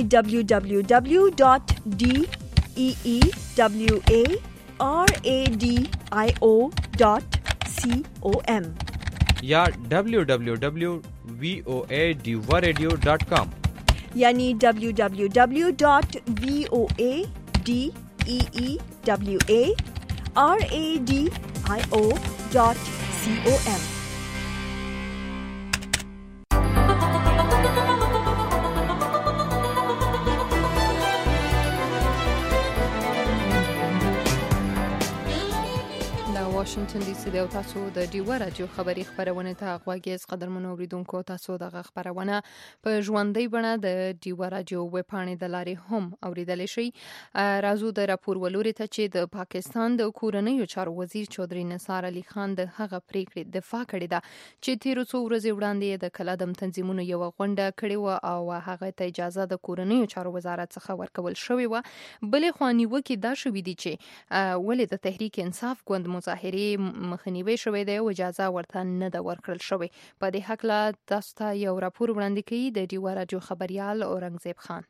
www.deewaradio.com یا www.voadiwaradio.com یعنی www.voadeewaradio.com واشنگټن ډي سي د تاسو د ډیو رادیو خبري خبرونه ته غواګیز قدرمنو اوریدونکو تاسو د خبرونه په ژوندۍ بڼه د ډیو رادیو ویب پاڼې د لارې هم اوریدل شي. راځو د راپور ولوري ته چې د پاکستان د کورنیو چارو وزیر چودري نثار علي خان د هغه پریکړې دفاع کړې ده چې تیر څو ورځې وړاندې د کلادم تنظیمونو یو غونډه کړې و او هغه ته اجازه د کورنیو چارو وزارت څخه ورکول شوې و. بلې خواني وکي دا شوې دي چې ولې د تحریک انصاف ګوند مظاهرې مخنیوي شوې ده او اجازه ورته نه ده ورکړل شوې. په دې حق لا تاسو ته یو راپور وړاندې کوي د ډیو رادیو خبريال اورنګزیب خان.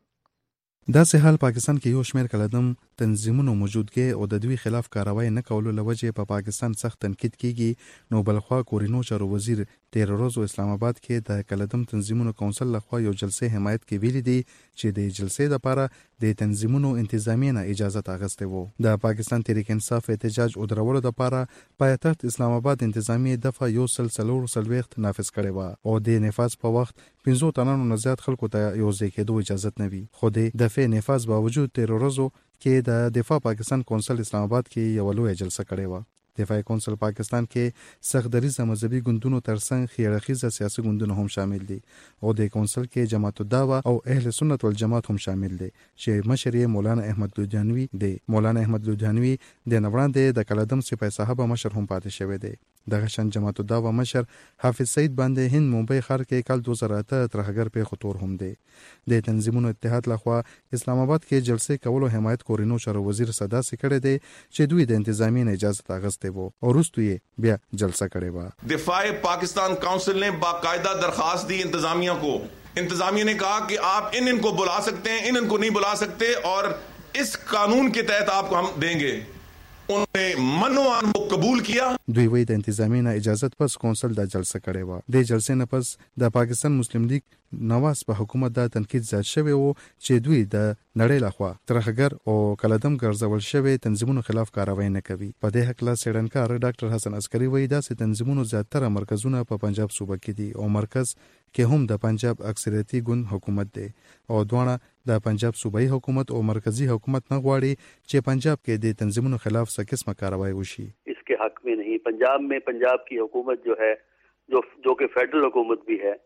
داسې حال پاکستان کې یو شمېر کلادم تنظیمونو موجودګي او د دوی خلاف کاروای نه کولو لوجه په پاکستان سخت تنقید کیږي. نو بلخوا کورینو چارو وزیر تیر ورځ اسلام آباد کې د کلادم تنظیمونو کونسل لخوا یو جلسه حمایت کې ویلي دي چې د جلسې لپاره د تنظیمونو انتظامی نه اجازه اخیسته وو. د پاکستان تحریک انصاف احتجاج او درولو لپاره پایتخت اسلام آباد انتظامی دفعه یو سلوخت نافذ کړي و او د نفاذ په وخت 15 تنانو نه زیات خلکو ته یو ځای کېدو اجازه نه وي. خو د دفعه نفاذ باوجود تیر ورځ کې د دفاع پاکستان کونسل اسلام آباد کې یو لوی جلسه کړې و. دفاعي کونسل پاکستان کې سخت دریزه مذهبي ګوندونو ترڅنګ خیرخیزه سیاسي ګوندونه هم شامل دي او د کونسل کې جماعت الدعوه او اهل سنت والجماعت هم شامل دي چې مشر مولانا احمد لودھیانوی دی. مولانا احمد لودھیانوی د نوړاندې د کلادم سپاه صاحب مشر هم پاتې شوی دی. دغه شان جماعت الدعوه مشر حافظ سعید باندې هند ممبئی ښار کې کال 2008 ترهګر په خطور هم دی. د تنظیمونو اتحاد لخوا اسلام آباد کې جلسې کولو حمایت کورینو چارو وزیر صدا سکړه دی چې دوی د انتظامی نه اجازه اخیسته وو او وروسته یې بیا جلسه کړې و. دفاع پاکستان کونسل نے باقاعدہ درخواست دی انتظامیہ کو. انتظامیہ نے کہا کہ آپ ان کو بلا سکتے ہیں, ان کو نہیں بلا سکتے اور اس قانون کے تحت آپ کو ہم دیں گے. انہوں نے منوان کو قبول کیا. دوی وی د انتظامی نه اجازه پس کونسل دا جلسه کړې و. د جلسې نه پس د پاکستان مسلم لیگ نواز په حکومت دا تنقید زیات شوی وو چې دوی د نړۍ لخوا ترهګر او کلادم ګرځول شوی تنظیمونو خلاف کاروایی نه کوي. په دې حق لا سیډنکار ډاکټر حسن عسکری وی دا چې تنظیمونو زیاتره مرکزونه په پنجاب صوبه کې دي او مرکز کې هم د پنجاب اکثریتي ګوند حکومت دی او دوانه د پنجاب صوبایي حکومت او مرکزی حکومت نه غواړي چې پنجاب کې د تنظیمونو خلاف څه قسمه کاروایی وشي. اس کے حق میں نہیں. پنجاب میں پنجاب کی حکومت جو ہے جو کہ فیڈرل حکومت بھی ہے,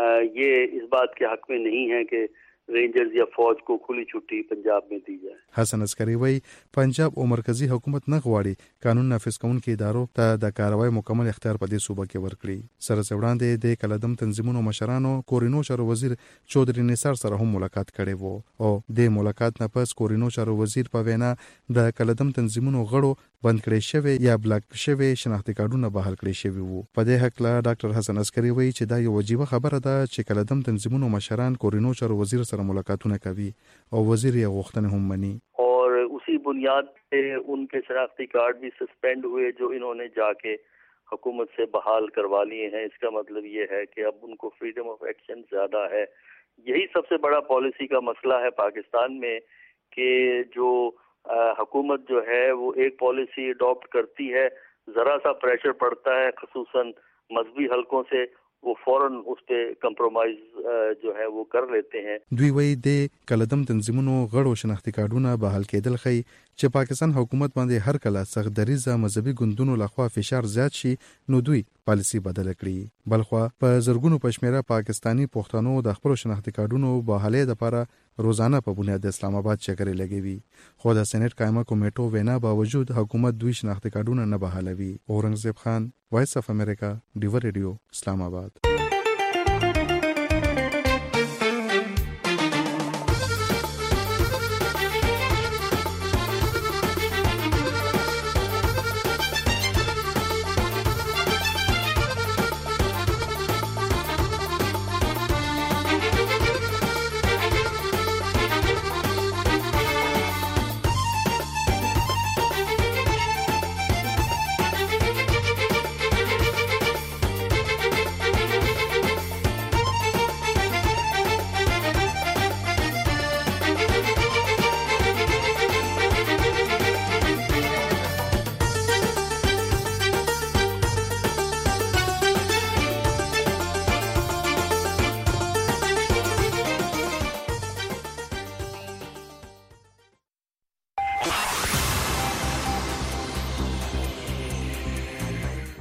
یہ اس بات کے حق میں نہیں ہے کہ رینجرز یا فوج کو کھلی چھٹی پنجاب میں دی جائے. حسن عسکری وی پنجاب او مرکزی حکومت نه غواړي قانون نافذ کوونکو ادارو ته د کاروایی مکمل اختیار په دې صوبه کې ورکړي. سره وړاندې د کلادم تنظیمونو مشرانو کورینو چارو وزیر چودري نثار سره هم ملاقات کړي وو او د ملاقات نه پس کورینو چارو وزیر په وینا د کلادم تنظیمونو غړو بند کړي شوی یا بلاک شوی شناختی کارتونه بحال کړي شوی وو. په دې حق لا ډاکټر حسن عسکری وی چې دا یو عجیب خبره ده چې کلادم تنظیمونو مشران کورینو چارو وزیر سره ملاقاتونه کوي او وزیر یې غوښتنه هم مني. اور اسی بنیاد پہ ان کے شناختی کارڈ بھی سسپینڈ ہوئے جو انہوں نے جا کے حکومت سے بحال کروا لیے ہیں. اس کا مطلب یہ ہے کہ اب ان کو فریڈم آف ایکشن زیادہ ہے. یہی سب سے بڑا پالیسی کا مسئلہ ہے پاکستان میں کہ جو حکومت جو ہے وہ ایک پالیسی اڈاپٹ کرتی ہے, ذرا سا پریشر پڑتا ہے خصوصاً مذہبی حلقوں سے, وہ فوراً اس پہ کمپرومائز جو ہے وہ کر لیتے ہیں. دوی وی د کلادم تنظیمونو غړو شناختی کارتونه بحال کېدل خي چې پاکستان حکومت باندې هر کله سخت دریزه مذهبي ګوندونو لخوا فشار زیات شي نو دوی پالیسی بدل کړي. بلخوا په زرګونو پښميره پاکستانی پښتنو د خپل شناختی کارتونو بحالې لپاره روزانه په بنیاد اسلام آباد چکرې لګوي. خو د سېنات قائمه کمیټو وینا باوجود حکومت دوی شناختی کارتونه نه بحالوي. اورنګزیب خان, وایس اف امریکا, ډیو ریډیو, اسلام آباد.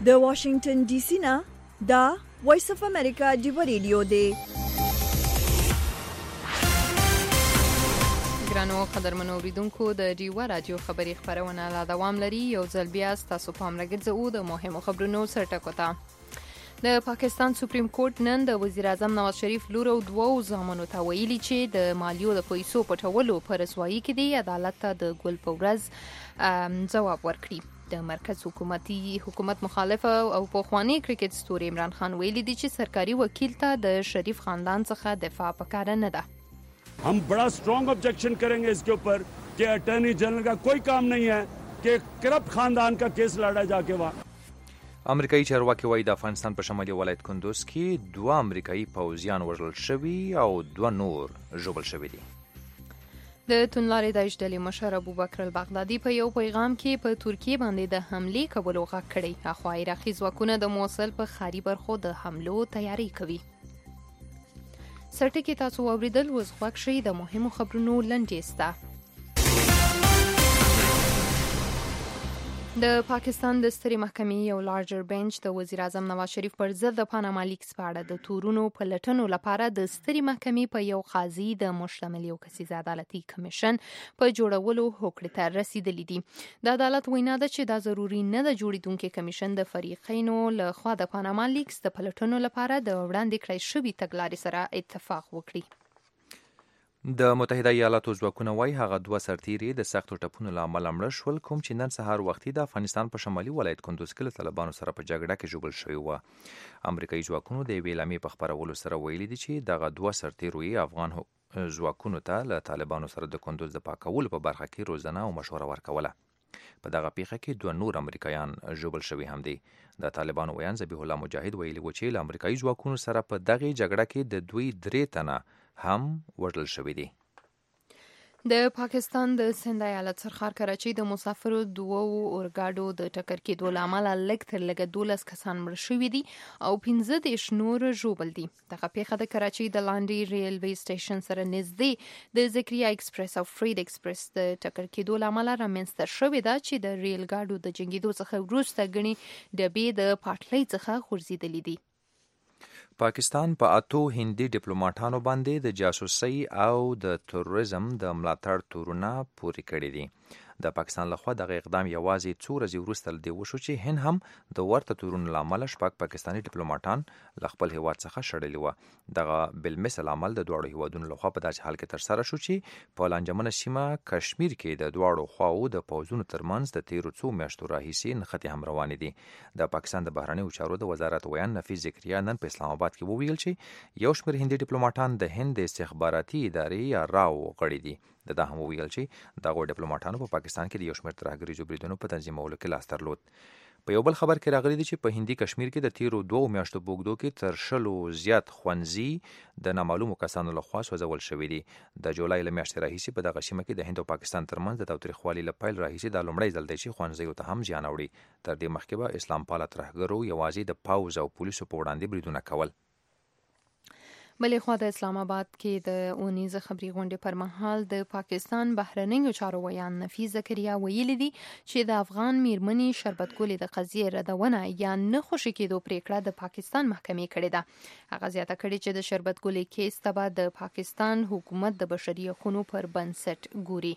د واشنگټن ډي سي نه دا وایس اف امریکا ډیو ریډیو دی. ګرانو قدرمنو اوریدونکو د ډیو رادیو خبري خبرونه لا دوام لري. یو ځل بیا تاسو پام راګرځو د مهمو خبرونو سرټکو ته. د پاکستان سپریم کورټ نن د وزیر اعظم نواز شریف لور او دوو زامنو ته ویلي چې د مالیو د پیسو پټولو پر رسوایی کې دی عدالت ته د ګل په ورځ ځواب ورکړي. د مرکز حکومت مخالف او پخوانی کرکټ ستوري عمران خان ویلي دی چې سرکاري وکیل ته د شریف خاندان څخه دفاع پکاره نه ده. हम बड़ा स्ट्रॉन्ग ऑब्जेक्शन करेंगे इसके ऊपर कि अटॉर्नी जनरल का कोई काम नहीं है कि करप्ट खानदान का केस लड़ा जाके वहाँ. امریکایي چارواکي وايي د افغانستان په شمالي ولایت کندوز کې 2 امریکایي پوځیان وژل شوي او 2 نور ژوبل شوي دي. د توندلارې داعش ډلې مشر ابوبکر البغدادي په یو پیغام کې په ترکیه باندې د حملې کولو غږ کړی. اخوا عراقي ځواکونه د موصل په خاري برخو د حملو تیاری کوي. سرټکی تاسو اوریدل وز غوښ شي د مهمو خبرونو لنډیسته. د پاکستان د سترې محکمې یو لارجر بنچ د وزیر اعظم نواز شریف پر ضد د پاناما لیکس په اړه د تورونو په لټنو لپاره د سترې محکمې په یو قاضي د مشتمل یو کسیز عدالتي کمیشن په جوړولو هوکړې ته رسیدلی دي. د عدالت وینا ده چې دا ضروري نه د جوړیدونکو کمیشن د فریقینو له خوا د پاناما لیکس د پلټنو لپاره د وړاندې کړی شوی تګلارې سره اتفاق وکړي. د متحده ایالاتو ځواکونه وايي هغه 2 سرتیري د سختو ټپونو له امله مړه شول کوم چې نن سهار وختي د افغانستان په شمالي ولایت کندوز کې له طالبانو سره په جګړه کې ژوبل شوي وو. امریکایي ځواکونو د یوې اعلامیې په خپرولو سره ویلي دي چې دغه 2 سرتیرو افغان ځواکونو ته له طالبانو سره د کندوز د پاکولو په برخه کې روزنه او مشوره ورکوله. په دغه پیښه کې 2 نور امریکایان ژوبل شوي هم دي. د طالبانو ویان ذبیح الله مجاهد ویلي و چې له امریکایي ځواکونو سره په دغه جګړه کې د دوی 3 تنه هم وژل شوي دي. د پاکستان د سند ایالت سرخار کراچۍ د مسافرو 2 اورګاډو د ټکر کېدو له امله لږ تر لږه 12 کسان مړه شوي دي او 15 نور ژوبل دي. دغه پیښه د کراچۍ د لاندې ریلوي سټیشن سره نږدې د ذکریا ایکسپریس او فرید ایکسپریس د ټکر کېدو له امله رامنځته شوې ده چې د ریل ګاډو د جنګېدو څخه وروسته ګڼې ډبې د پاټلۍ څخه غورځېدلې دي. پاکستان په 8 هندي ډیپلوماټانو باندې د جاسوسۍ او د تروریزم د ملاتړ تورونه پوري کړي دي. د پاکستان لخوا دغه اقدام یوازې 2 ورځې وروسته لدی وشو چې هند هم د ورته تورونو لامل شپږ پاکستاني ډیپلوماټان ل خپل هیواد څخه شړلي و. دغه بل مثل عمل د دوړو هیوادونو لخوا په داسې حال کې تر سره شو چې په لانجمنه سیمه کشمیر کې د دوړو خواو د پوزونو ترمنځ د 13 میاشتو راهیسې نښتې هم روانې دي. د پاکستان د بهرنیو چارو د وزارت ویان نفیس ذکریا نن په اسلام آباد کې وویل چې یو شمېر هندي ډیپلوماټان د هند استخباراتي ادارې یا راو غړي دي. دا هم ویل چې دغه ډیپلوماټانو په پاکستان کې د یو شمېر ترهګریزو بریدونو په تنظیمولو کې لاس درلود. په یو بل خبر کې راغلی دی چې په هندي کشمیر کې د تیرو 2 میاشتو بوګدو کې تر 100 زیات ښوونځي د نامعلومو کسانو لخوا سوځول شوي دي. د جولای له میاشتې راهیسې په دغه سیمه کې د هند او پاکستان ترمنځ د تاوتریخوالي له پیل راهیسې دا لومړی ځل دی چې ښوونځیو ته هم زیان اوړي. تر دې مخکې به اسلام پاله ترهګرو یوازې د پوځ او پولیسو په وړاندې بریدونه کول. بلې خوا د اسلام آباد کې د اونیزه خبري غونډې پر مهال د پاکستان بهرنیو چارو ویان نفیس ذکریا ویلي دي چې د افغان میرمنې شربت ګلې د قضیې ردونه یا نه خوشي کېدو پریکړه د پاکستان محکمې کړې ده. هغه زیاته کړې چې د شربت ګلې کیس ته به د پاکستان حکومت د بشري حقوقو پر بنسټ ګوري.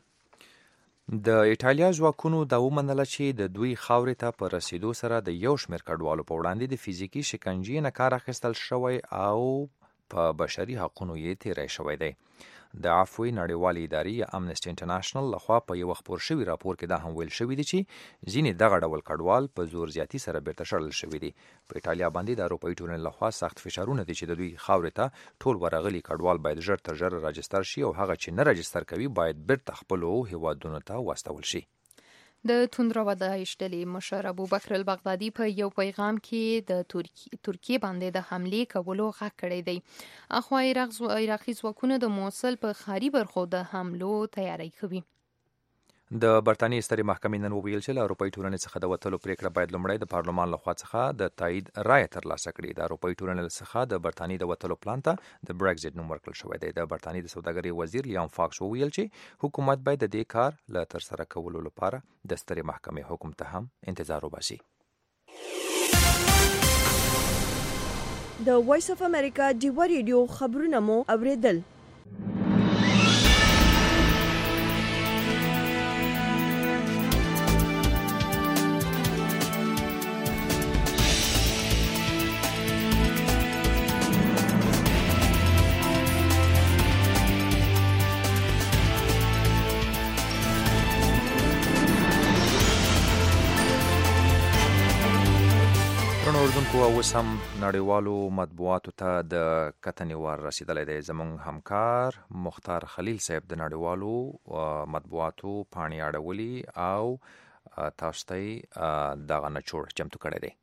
د ایټالیا ځواکونو دا ومنله چې د دوی خاورې ته په رسیدو سره د یو شمېر کډوالو په وړاندې د فزیکي شکنجې نه کار اخیستل شوی او په بشري حقوقو یې تیری شوی دی. د عفوي نړیوالې ادارې امنسټي انټرنیشنل لخوا په یو خبر شوی راپور کې دا هم ویل شوی دی چې ځینې دغه ډول کډوال په زور زیاتی سره بیرته شړل شوی دي. په ایټالیا باندې د اروپایي ټولنې لخوا سخت فشارونه دي چې د دوی خاورې ته ټول ورغلي کډوال باید ژر تر ژره راجستر شي او هغه چې نه راجستر کوي باید بیرته خپلو هیوادونو ته واستول شي. د توندرو داعش ډلې مشر ابوبکر البغدادي په یو پیغام کې د ترکیه باندې د حملې کولو غږ کړی دی. اخوا عراقي ځواکونه د موصل په خاري برخو د حملو تیاری کوي. د برتانیې سترې محکمې نن وویل چې له اروپایي ټولنې څخه د وتلو پریکړه باید لومړی د پارلمان لخوا څخه د تایید رایه ترلاسه کړي. د اروپایي ټولنې څخه د برتانیې د وتلو پلان ته د برګزټ نوم ورکړل شوی دی. د برتانیې د سوداګرۍ وزیر لیام فاکس وویل چې حکومت باید د دې کار له ترسره کولو لپاره د سترې محکمې حکم ته هم انتظار وباسي. د وایس اف امریکا ډیوا ریډیو خبرونه مو اوریدل. اوردونکو اوس هم نړیوالو مطبوعاتو ته د کتنې وار رسیدلی دی. زموږ همکار مختار خلیل صاحب د نړیوالو مطبوعاتو پاڼې اړولي او تاسو ته دغه نچوړ چمتو کړی دی.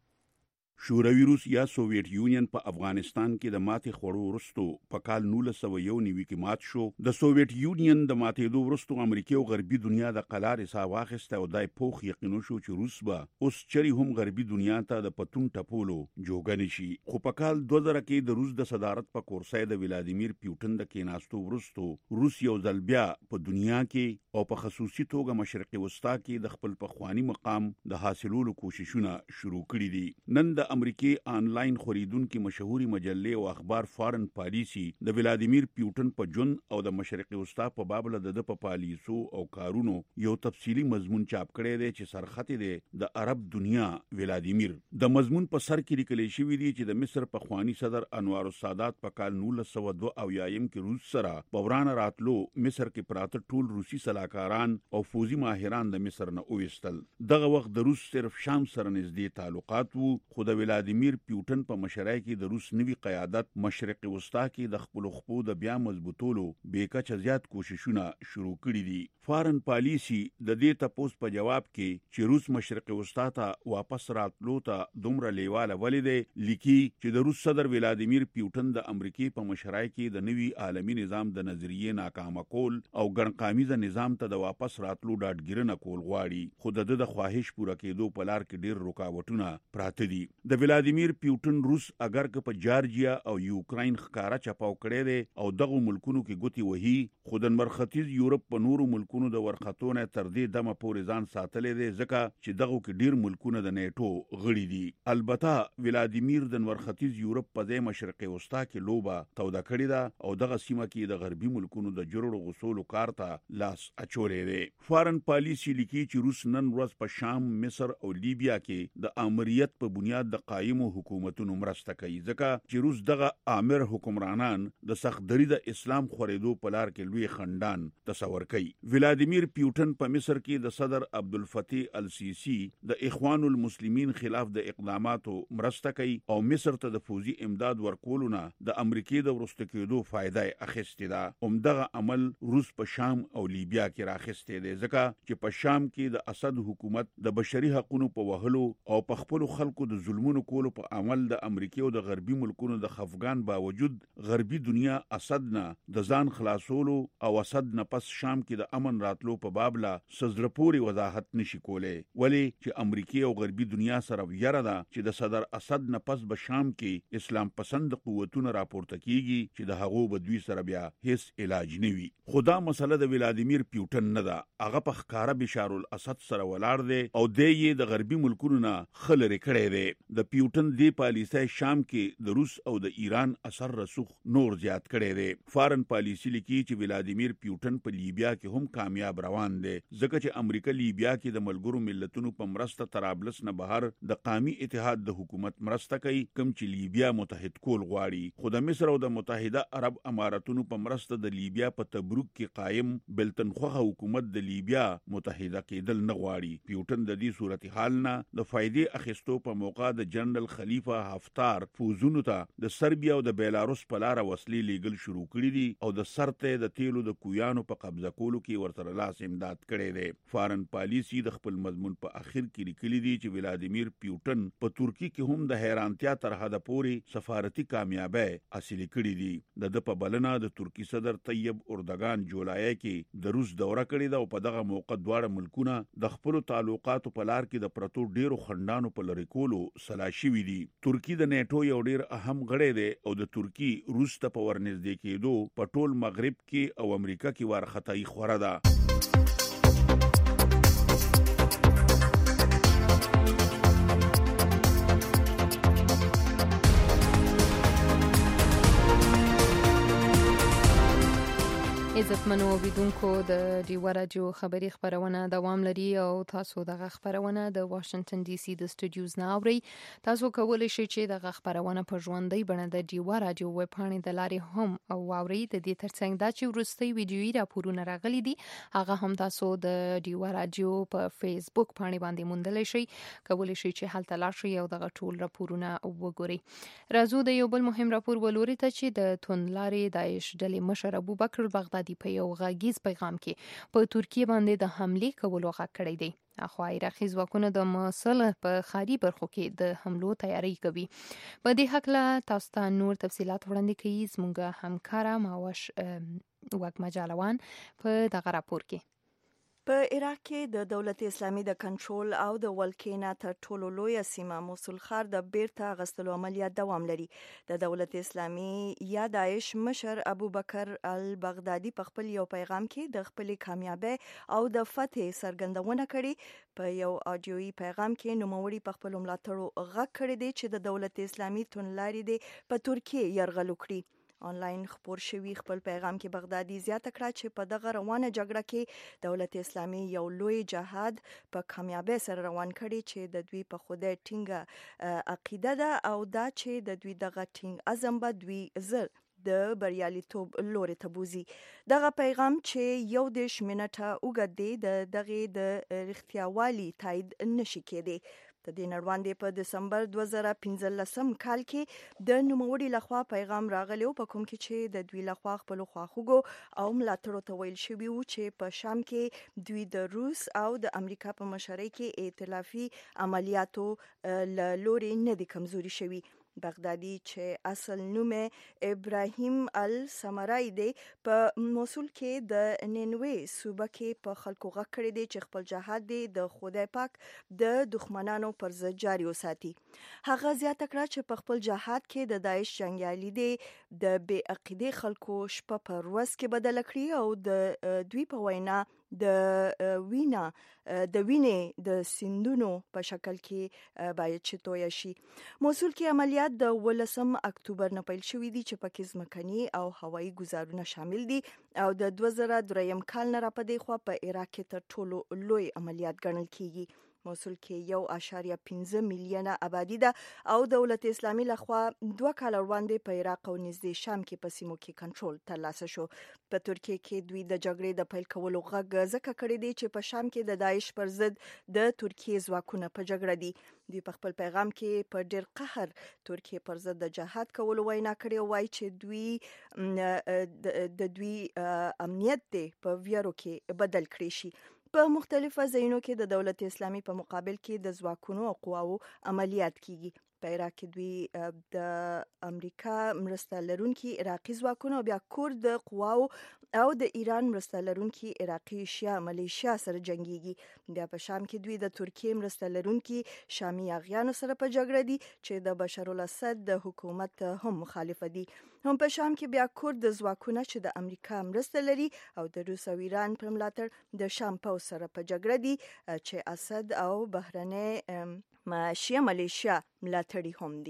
شوروي روس یا سوویت یونین په افغانستان کې د ماتې خوړو وروسته په کال 1991 کې مات شو. د سوویت یونین د ماتېدو وروسته امریکا او غربي دنیا د قلار حساب واخیسته او دای پوخ یقینو شو چې روس به اوس چری هم غربي دنیا ته د پتون ټپولو جوګه نشي. خو په کال 2000 کې د روس د صدارت په کورسۍ د ولادیمیر پیوټن د کېناستو وروسته روس یو ځل بیا په دنیا کې او په خصوصي توګه مشرقي وسطا کې د خپل پخوانی مقام د حاصلولو کوششونه شروع کړي دي. نن د امریکای آنلاین خریدونکو مشهوري مجلې او اخبار فارن پالیسی د ولادیمیر پیوټن په جون او د مشرقي وسطا په باب له د پالیسو او کارونو یو تفصیلی مضمون چاپ کړی دی چې سرخط دی د عرب دنیا ولادیمیر. د مضمون په سر کې لیکل شوی دی چې د مصر پخوانی صدر انوار السادات په کال 1902 کې روس سره په ورانه راتلو مصر کې پراته ټول روسي سلاکاران او فوزي ماهران د مصر نه اویستل. دغه وخت د روس صرف شام سره نږدې تعلقات وو، خو د ولادیمیر پیوټن په مشرۍ کې د روس نوي قیادت مشرقي وسطا کې د خپل خپو د بیا مضبوطولو بیکچه زیات کوششونه شروع کړي دي. فارن پالیسی د دې تپوس په جواب کې چې روس مشرقي وسطا ته واپس راتلو ته دومره لیواله ولې دی، لیکي چې د روس صدر ولادیمیر پیوټن د امریکای په مشرۍ کې د نوي عالمي نظام د نظریې ناکامه کول او ګڼقامیزه نظام ته د واپس راتلو ډاډګیرنه کول غواړي، خو د خواهش پوره کېدو په لار کې ډېر رکاوټونه پراته دي. د ولادیمیر پیوټن روس اگر که په جارجیا او یوکراین ښکارا چپاو کړی دی او دغه ملکونو کې ګوتې وهي، خو د مرختیز یورپ په نورو ملکونو د ورختونه تر دې دمه پورې ځان ساتلی دی، ځکه چې دغه کې ډیر ملکونه د نیټو غړي دي. البته ولادیمیر د مرختیز یورپ په ځای مشرقي وسطا کې لوبه توده کړې ده او دغه سیمه کې د غربي ملکونو د جوړو غسولو کار ته لاس اچولی دی. فارن پالیسی لیکي چې روس نن ورځ په شام، مصر او لیبیا کې د امریت په بنیاد د قایمو حکومتونو مرسته کوي، ځکه چې روس دغه آمر حکمرانان د سختدري د اسلام خورېدو په لار کې لوی خندان تصور کوي. ولادیمیر پیوټن په مصر کې د صدر عبدالفتاح السیسی د اخوان المسلمین خلاف د اقداماتو مرسته کوي او مصر ته د فوزي امداد ورکولو نه د امریکای د ورسته کېدو فائدہ اخیستې ده. همدغه عمل روس په شام او لیبیا کې راخسته دی، ځکه چې په شام کې د اسد حکومت د بشري حقوقو په وهلو او په خپل خلکو د ظلمونو کولو په عمل د امریکای او د غربي ملکونو د خفګان باوجود غربي دنیا اسد نه د ځان خلاصولو او اسد نه پس شام کې د امن راتلو په باب لا سزرپوري وضاحت نشي کولی، ولی چې امریکای او غربي دنیا سره ویره ده چې د صدر اسد نه پس به شام کې اسلام پسند قوتونه راپورته کیږي چې د هغو به دوی سره بیا هیڅ علاج نه وي. خدا مسله د ولادیمیر پیوټن نه ده، هغه په ښکارا بشار الاسد سره ولاړ دی او د غربي ملکونو نه خلری کړی دی. د پیوټن دی پالیسي شام کې د روس او د ایران اثر رسوخ نور زیات کړی دی. فارن پالیسی لیکي چې ولادیمیر پیوټن په لیبیا کې هم کامیاب روان دی، ځکه چې امریکا لیبیا کې د ملګرو ملتونو په مرسته طرابلس نه بهر د قومي اتحاد د حکومت مرسته کوي، کوم چې لیبیا متحد کول غواړي. خو د مصر او د متحده عرب اماراتونو په مرسته د لیبیا په تبروک کې قائم بلتنخوغه حکومت د لیبیا متحده کېدل نه غواړي. پیوټن د دې صورتحال نه د فائدې اخیستو په موقع د جنرال خلیفه حفتار فوزونو ته د سربیا او د بیلاروس په لار وسلې لیږل شروع کړي دي او د سرته د تیلو د کویانو په قبضه کولو کې ورته لاس امداد کړي دي. فارن پالیسی د خپل مضمون په اخر کې لیکلي دي چې ولادیمیر پیوټن په ترکی کې هم د حیرانتیا تر حده پورې سفارتي کامیابی حاصل کړي دي. د په بلنه د ترکی صدر طیب اردوغان جولای کې د روس دوره کړې ده او په دغه موقع دواړه ملکونه د خپل تعلقاتو په لار کې د پرتو ډیرو خندانو په لری کولو سلا شوي دي. ترکی د نیټو یو ډیر اهم غړی دی او د ترکی روس ته په ورنږدې کېدو په ټول مغرب کې او امریکا کې وارخطایي خوره ده. عزتمنو اوریدونکو د ډیوا رادیو خبری خبرونه دوام لري او تاسو دغه خبرونه د واشنگټن ډي سي د سټوډیوز نه اورئ. تاسو کولی شئ چې دغه خبرونه په ژوندۍ بڼه د ډیوا رادیو ویب پاڼې د لارې هم واورئ. د دې ترڅنګ دا چې وروستي ویډیويي راپورونه راغلي دي هغه هم تاسو د ډیوا رادیو په فیسبوک پاڼې باندې موندلی شئ. کولی شئ چې هلته لاړ شئ او دغه ټول راپورونه وګورئ. راځو د یو بل مهم راپور ولوري ته چې د توندلارې داعش ډلې مشر ابوبکر بغدادي په یو غږیز پیغام کې په ترکیه باندې د حملې کولو غږ کړی دی. اخوا عراقي ځواکونه د موصل په ښاري برخو کې د حملو تیاری کوي. په دې هکله تاسو ته نور تفصيلات وړاندې کوي زموږ همکاره ماوش وګمجالوان په دغه راپور کې. په عراق کې د دولت اسلامي د کنټرول او د ولکې نه تر ټولو لویه سیمه موصل ښار د بیرته اخیستلو عملیات دوام لري. د دولت اسلامي یا داعش مشر ابوبکر البغدادي په خپل یو پیغام کې د خپلې کامیابی او د فتح څرګندونه کړې. په یو آډیويي پیغام کې نوموړي په خپل ملاتړو غږ کړی دی چې د دولت اسلامي توندلارې دی په ترکیه یرغل وکړي. آنلاین خبر شوی خپل پیغام کې بغدادي زیاته کړه چې په دغه روانه جګړه کې دولت اسلامي یو لوی جهاد په کامیابی سره روان کړي چې د دوی په خوده ټینګه عقیده ده او دا چې د دوی دغه ټینګ عزم به دوی زر د بریالیتوب لوري ته بوزي. دغه پیغام چې یو دیش منټه اوږد دی د دغه د رښتیاوالي تایید نشي کېدی. د دې نړوندې په دسمبر 2015 کال کې د نوموړي لخوا پیغام راغلی په کوم کې چې د دوی لخوا خپل خواخوږو او ملاتړو ته ویل شوی و چې په شام کې دوی د روس او د امریکا په مشرۍ کې ائتلافي عملیاتو لوري نه دي کمزوري شوی. بغدادي چې اصل نوم ابراهیم السمرای دی په موصل کې د نینوي صوبه کې په خلکو غږ کړی دی چې خپل جهاد دی د خدای پاک د دښمنانو پر ضد جاري وساتي. هغه زیاته کړه چې په خپل جهاد کې د داعش جنگیالي دی د بې عقیده خلکو شپه پر ورځ کې بدل کړی او د دوی په وینا د وینې د سیندونو په شکل کې باید چې تویا شي. موصل کې عملیات د 18 اکتوبر نه پیل شوې دي چې پکې ځمکني او هوایي ګزارونه شامل دي او د 2003 کال نه راپدې خو په عراق کې تر ټولو لوی عملیات ګڼل کیږي. موصل کې 1.5 میلیونه آبادی ده او دولت اسلامي لخوا 2 کال وړاندې په عراق او نږدې شام کې په سیمو کې کنټرول ترلاسه شو. په ترکیه کې دوی د جګړې د پیل کولو غږ ځکه کړی دی چې په شام کې د داعش پر ضد د ترکیه ځواکونه په جګړه دي. دوی په خپل پیغام کې په ډېر قهر ترکیه پر ضد د جهاد کولو وینا کړې وای چې دوی د دوی امنیت دی په ویرو کې بدل کړی شي. په مختلفو ځایونو کې د دولت اسلامي په مقابل کې د ځواکونو او قواو عملیات کیږي. په عراق کې دوی د امریکا مرسته لرونکي عراقي ځواکونو بیا کورد قواو او د ایران مرسته لرونکي عراقي شیا ملیشیا سره جنگيږي. بیا په شام کې دوی د ترکیه مرسته لرونکي شامي اغیانو سره په جګړه دي چې د بشار الاسد د حکومت هم مخالفه دي. هم په شام کې بیا کورد ځواکونه چې د امریکا مرسته لري او د روس او ایران پر ملاتړ د شام په سره په جګړه دي چې اسد او بهرنۍ شیا ملیشیا ملاتړي هم دي.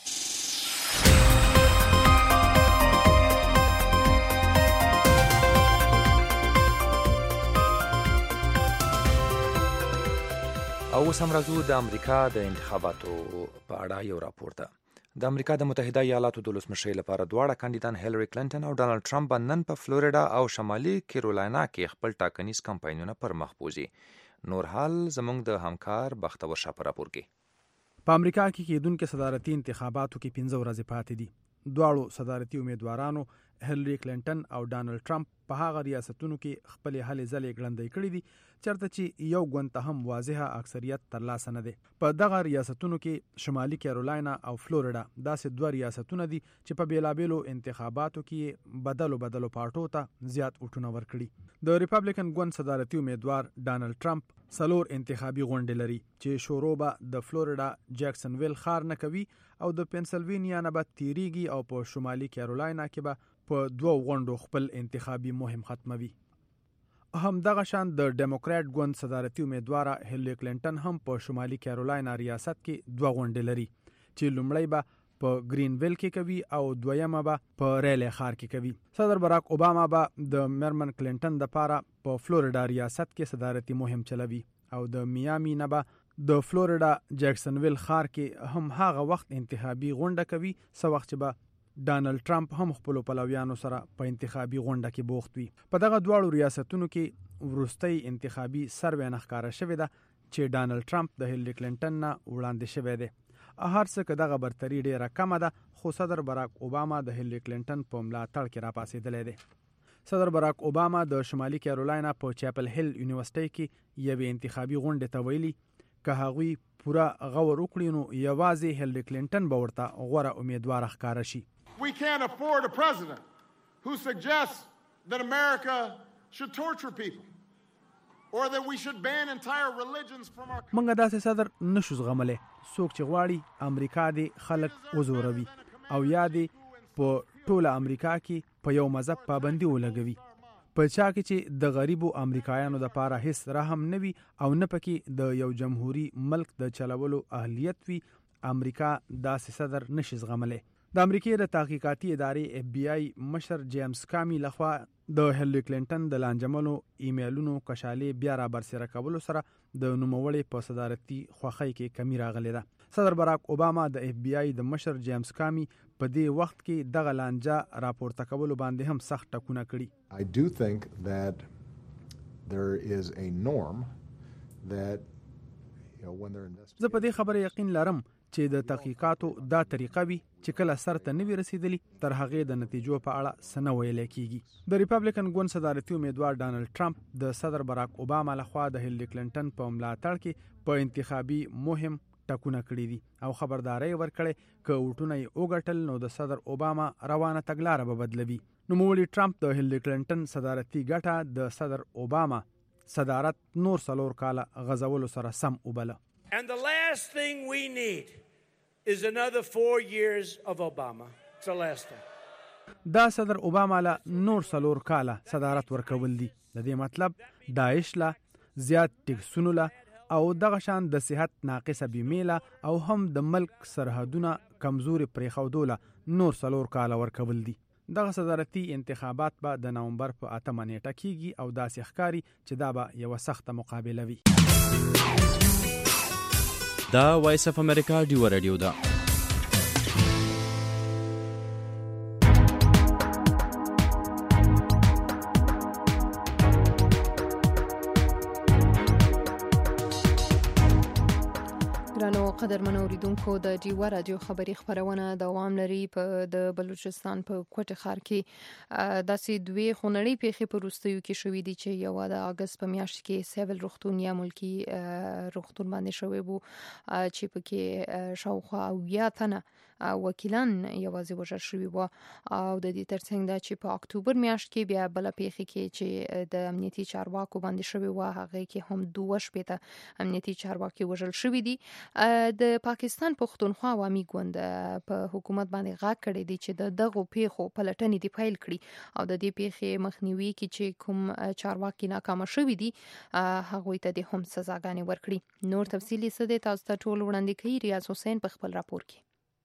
او اوس هم راځو د امریکا د انتخاباتو په اړه یو راپور ته. د امریکا د متحده ایالاتو د ولسمشرۍ لپاره دواړه کاندیدان هیلری کلینټن او ډانلډ ټرمپ نن په فلوریډا او شمالي کیرولینا کې خپل ټاکنیز کمپاینونه پر مخ بوزي. نور حال زموږ د همکار بختور شاه په راپور کې. په امریکا کې کېدونکو صدارتي انتخاباتو کې 15 ورځې پاتې دي. دواړو صدارتي امیدوارانو هیلری کلینټن او ډانلډ ټرمپ په هغه ریاستونو کې خپل هلې ځلې ګړندۍ کړې دي چرته چې یو ګوند ته هم واضحه اکثریت ترلاسه نه دی. په دغه ریاستونو کې شمالي کیرولینا او فلوریډا داسې 2 ریاستونه دي چې په بیلابیلو انتخاباتو کې بدلو پارټو ته زیات وټونه ورکړي. د ریپبلیکن ګوند صدارتي امیدوار ډانلډ ټرمپ 4 انتخابي غونډې لري چې شروع به د فلوریډا جیکسنویل ښار نه کوي او د پنسلوینیا نه به تیریږي او په شمالي کیرولینا کې به په 2 غونډو خپل انتخابي مهم ختموي. هم دغه شان د ډیموکرات ګوند صدارتي امیدوار هیلری کلینټن هم په شمالي کیرولینا ریاست کې 2 غونډې لري چې لومړی به په گرین ویل کې کوي او دویمه به په ریلی ښار کې کوي. صدر براک اوباما به د میرمن کلینټن دپاره په فلوریډا ریاست کې صدارتي مهم چلوي او د میامي نه به د فلوریډا جیکسنویل ښار کې هم هغه وخت انتخابي غونډه کوي څه وخت چې به ډانلډ ټرمپ هم خپل پلویانو سره په انتخابي غونډه کې بوخت وي. په دغه دواړو ریاستونو کې وروستۍ انتخابي سروې نه ښکاره شوې ده چې ډانلډ ټرمپ د هیلری کلینټن نه وړاندې شوی دی. هر څه که دغه برتري ډیره کمه ده خو صدر براک اوباما د هیلری کلینټن په ملاتړ کې راپاسېدلی دی. صدر براک اوباما د شمالي کیرولینا په چاپل هیل یونیورسيټي کې یوې انتخابي غونډې ته ویلي که هغوی پوره غور وکړي نو یوازې هیلری کلینټن به ورته غوره امیدواره ښکاره شي. We can't afford a president who suggests that America should torture people or that we should ban entire religions from our country. موږ داسې صدر نشو زغملی څوک چې غواړي امریکا دې خلک وزوروي او یا دې په ټوله امریکا کې په یو مذهب پابندي ولګوي په چا کې چې د غریبو امریکایانو دپاره هیڅ رحم نه وي او نه پکې د یو جمهوري ملک د چلولو اهلیت وي. امریکا داسې صدر نشي زغملی. د امریکې د تحقیقاتي ادارې FBI مشر جیمز کامی لخوا د هیلری کلینټن د لانجملو ایمیلونو کشالې بیا را برسېره کولو سره د نوموړې په صدارتي خوښۍ کې کمی راغلی ده. صدر براک اوباما د FBI د مشر جیمز کامی په دې وخت کې دغه لانجه راپورته کولو باندې هم سخت ټکونه کړي. I do think that there is a norm that when they're investing. زه په دې خبره یقین لرم چې د تحقیقاتو دا طریقه وي چې کله سر ته نه وي رسیدلی تر هغې د نتیجو په اړه څه نه ویلی کیږي. د ریپبلیکن ګوند صدارتي امیدوار ډانلډ ټرمپ د صدر براک اوباما لخوا د هیلری کلینټن په ملاتړ کې په انتخابي مهم ټکونه کړي دي او خبرداري ورکړي که وټونه یې وګټل نو د صدر اوباما روانه تګلاره به بدلوي. نوموړي ټرمپ د هیلری کلینټن صدارتي ګټه د صدر اوباما صدارت نور 4 کاله غزولو سره سم وبله. And the last thing we need is another 4 years of Obama. It's the last thing. دا صدر اوباما له نور 4 کاله صدارت ورکول دي. د دې مطلب داعش له زیات ټیکسونو له او دغه شان د صحت ناقصه بیمه له او هم د ملک سرحدونه کمزوري پرېښودو له نور 4 کاله ورکول دي. دغه صدارتي انتخابات به د نومبر په 8 نیټه کیږي او داسې ښکاري چې دا به یوه سخته مقابله وي. دا وایس اف امریکا ډیو رادیو ده. قدرمنو اوریدونکو د ډیوا رادیو خبری خبرونه دوام لري. په د بلوچستان په کوټه ښار کې داسې دوی خونړۍ پیښې په وروستیو کې شوې دي چې یو د اگست په میاشت کې سیویل روغتون یا ملکی روغتون باندې شوی وو چې پکې شاوخوا 8 تنه وکیلان یوازې وژل شوي وو او د دې ترڅنګ دا چې په اکتوبر میاشت کې بیا بل پیښه کې چې د امنیتي چارواکو باندې شوی وو هغه کې هم 2 شپې امنیتي چارواکي وژل شوي دي. د پاکستان پښتونخوا عوامي ګوند په حکومت باندې غاک کړی دی چې دغه پیښو پلټنې دی فایل کړي او د دې پیښې مخنیوي کې چې کوم چارواکي ناکام شوي دي هغه ته د هم سزاګانې ورکړي. نور تفصیلی څه دی تاسو ته ټول وړاندې کوي ریاض حسین په خپل راپور کې.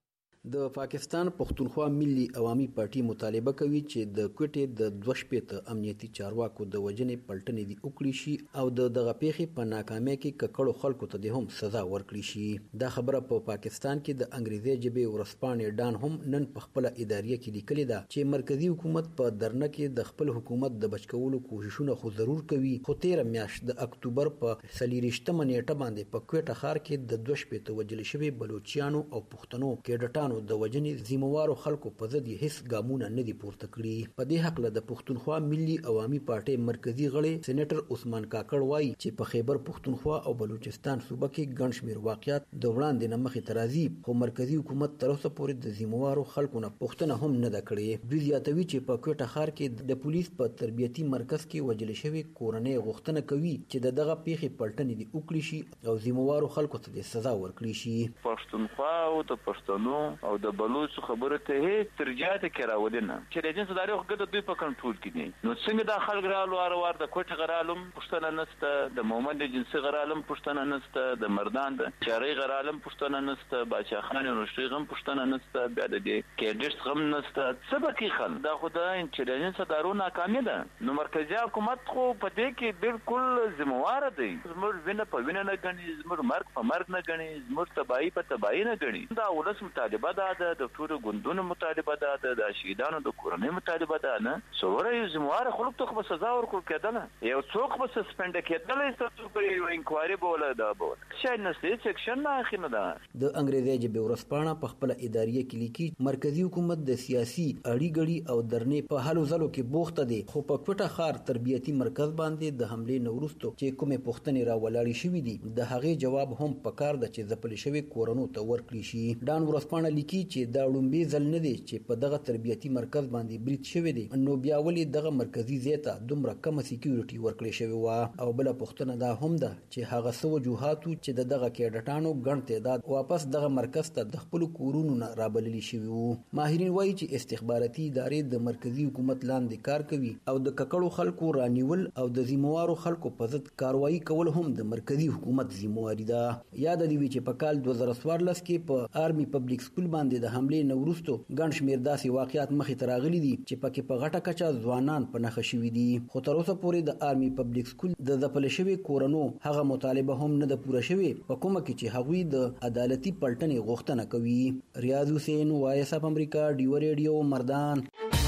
د پاکستان پښتونخوا ملي عوامي پارټي مطالبه کوي چې د کوټې د 2 شپې امنیتي چارواکو د وجنې پلټنې دی وکړي شي او دغه پیښې په ناکامۍ کې ککړو خلکو ته هم سزا ورکړي شي. دا خبره په پاکستان کې د انګریزي ژبې ورسپانې ډان هم نن په خپل اداریه کې لیکلې ده چې مرکزی حکومت په درنه کې د خپل حکومت د بچکولو کوششونه خو ضرور کوي خو 13 میاشت د اکتوبر په 23 نیټه باندې په کوټه ښار کې د 2 شپې وجل شوی بلوچستانو او پښتنو کېډټانو د وجنې ذمہوارو خلکو په ضد هیڅ ګامونه نه دي پورته کړي. په دې حق له د پښتونخوا ملي عوامي پارټي مرکزی غړي سېنیټر عثمان کاکړ وایي چې په خیبر پښتونخوا او بلوچستان صوبه کې ګڼ شمېر واقعیات د وړاندې نه مخې ته راځي خو مرکزی حکومت تر اوسه پورې د ذمہوارو خلکو نه پوښتنه هم نه ده کړې. دوی زیاتوي چې په کوټه ښار کې د پولیس په تربیتي مرکز کې وجل شوی کورنۍ غوښتنه کوي چې دغه پیښې پلټنې دي وکړي شي او ذمہوارو خلکو ته د سزا ورکړي شي. پښتونخوا او د پښتنو او د بلوچ خبره ته هیڅ ترجیحات کې راولنه چې د جنس داري خو د دوی په کنټرول کې دي. نو څنګه د خلک رالو وار د کوټ غرالم پښتنه نسته، د مومند جنسي غرالم پښتنه نسته، د مردان د چاري غرالم پښتنه نسته، باچا خان نوشتي غم پښتنه نسته، بیا د کېډټس غم نسته. سبقي خل دا خدای چې د جنس دارو ناکامي ده. نو مرکزی حکومت خو په دې کې بالکل ذمہوار دی. زموږ وینه په وینه نه غني، زموږ مرګ په مرګ نه غني، زموږ تباہي په تباہي نه غني. دا ولس مطالبه ده، د ټولو ګوندونو مطالبه ده، د شهیدانو د کورنۍ مطالبه ده. نه سوره یو ذمہوار خلک ته به سزا ورکول کېدله، یو څوک به سسپند کېدله، څوک به یو انکوایري بوله دا بوله شاید نسې سیکشن نه اخینه ده. د انګریزي ژبې ورسپانه په خپل اداریه کې لیکي مرکزی حکومت د سیاسي اړیګړي او درنې په حالو ځلو کې بوخته دي، خو په کوټه خار تربیتی مرکز باندې د حمله نورستو چې کومه پوښتنې را ولاړې شوې دي د هغې جواب هم پکار د چې ځپل شوی کورونو ته ورکړي شي. ډان ورسپانه لیکي چې دا لومبي ځل نه دی چې په دغه تربیتی مرکز باندې برید شوی دی، نو بیا ولې دغه مرکزی زیاته دومره کم سکیورټي ورکړې شوی و. او بل پوښتنه دا هم ده چې هغه څه وجوهاتو چې دغه کېډټانو ګڼ تعداد واپس دغه مرکز ته د خپل کورونو نه رابللی شوی وو. ماهرین وایي چې استخباراتي ادارې د مرکزی حکومت لاندې کار کوي او د ککړو خلکو رانیول او د ذمہوارو خلکو په ضد کاروایی کول هم د مرکزی حکومت ذمہواری ده. یاد دی چې په کال 2014 کې په آرمی پبلک سکول باندې د حمله نورستو ګڼ شمیر داسې واقعیات مخې ته راغلي دي چې پکې په غټه کچه ځوانان په نښه شوي دي. خو تر اوسه پورې د آرمی پبلک سکول د ځپل شوي کورونو هغه مطالبه هم نه ده پوره شوې په کومه کې چې هغوی د عدالتي پلټنې غوښتنه کوي. ریاض حسین، وایس اف امریکا، ډیو ریډیو، مردان.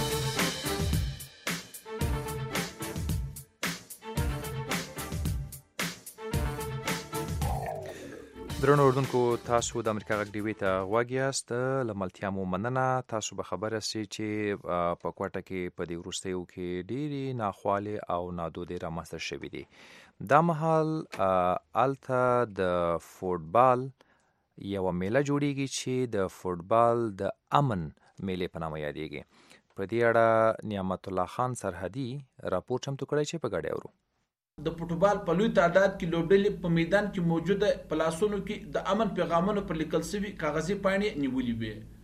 درنو اردوونکو، تاسو د امریکا غږ ډیوي ته غوږ یاست. له ملتیا مو مننه. تاسو به خبره سي چې په کوټه کې په دې وروستیو کې ډېرې ناخوالې او نادودې رامنځته شوي دي. دا مهال الته د فوټبال یوه میله جوړیږي چې د فوټبال د امن میلې په نامه یادیږي. په دې اړه نعمت الله خان سرحدي راپور چمتو کړی چې په ګډه اورو. د فوټبال په لوی تعداد کې لوبډلې په میدان کې موجوده پلاسونو کې د امن پیغامونو پر لیکل شوي کاغذي پاڼې نیولې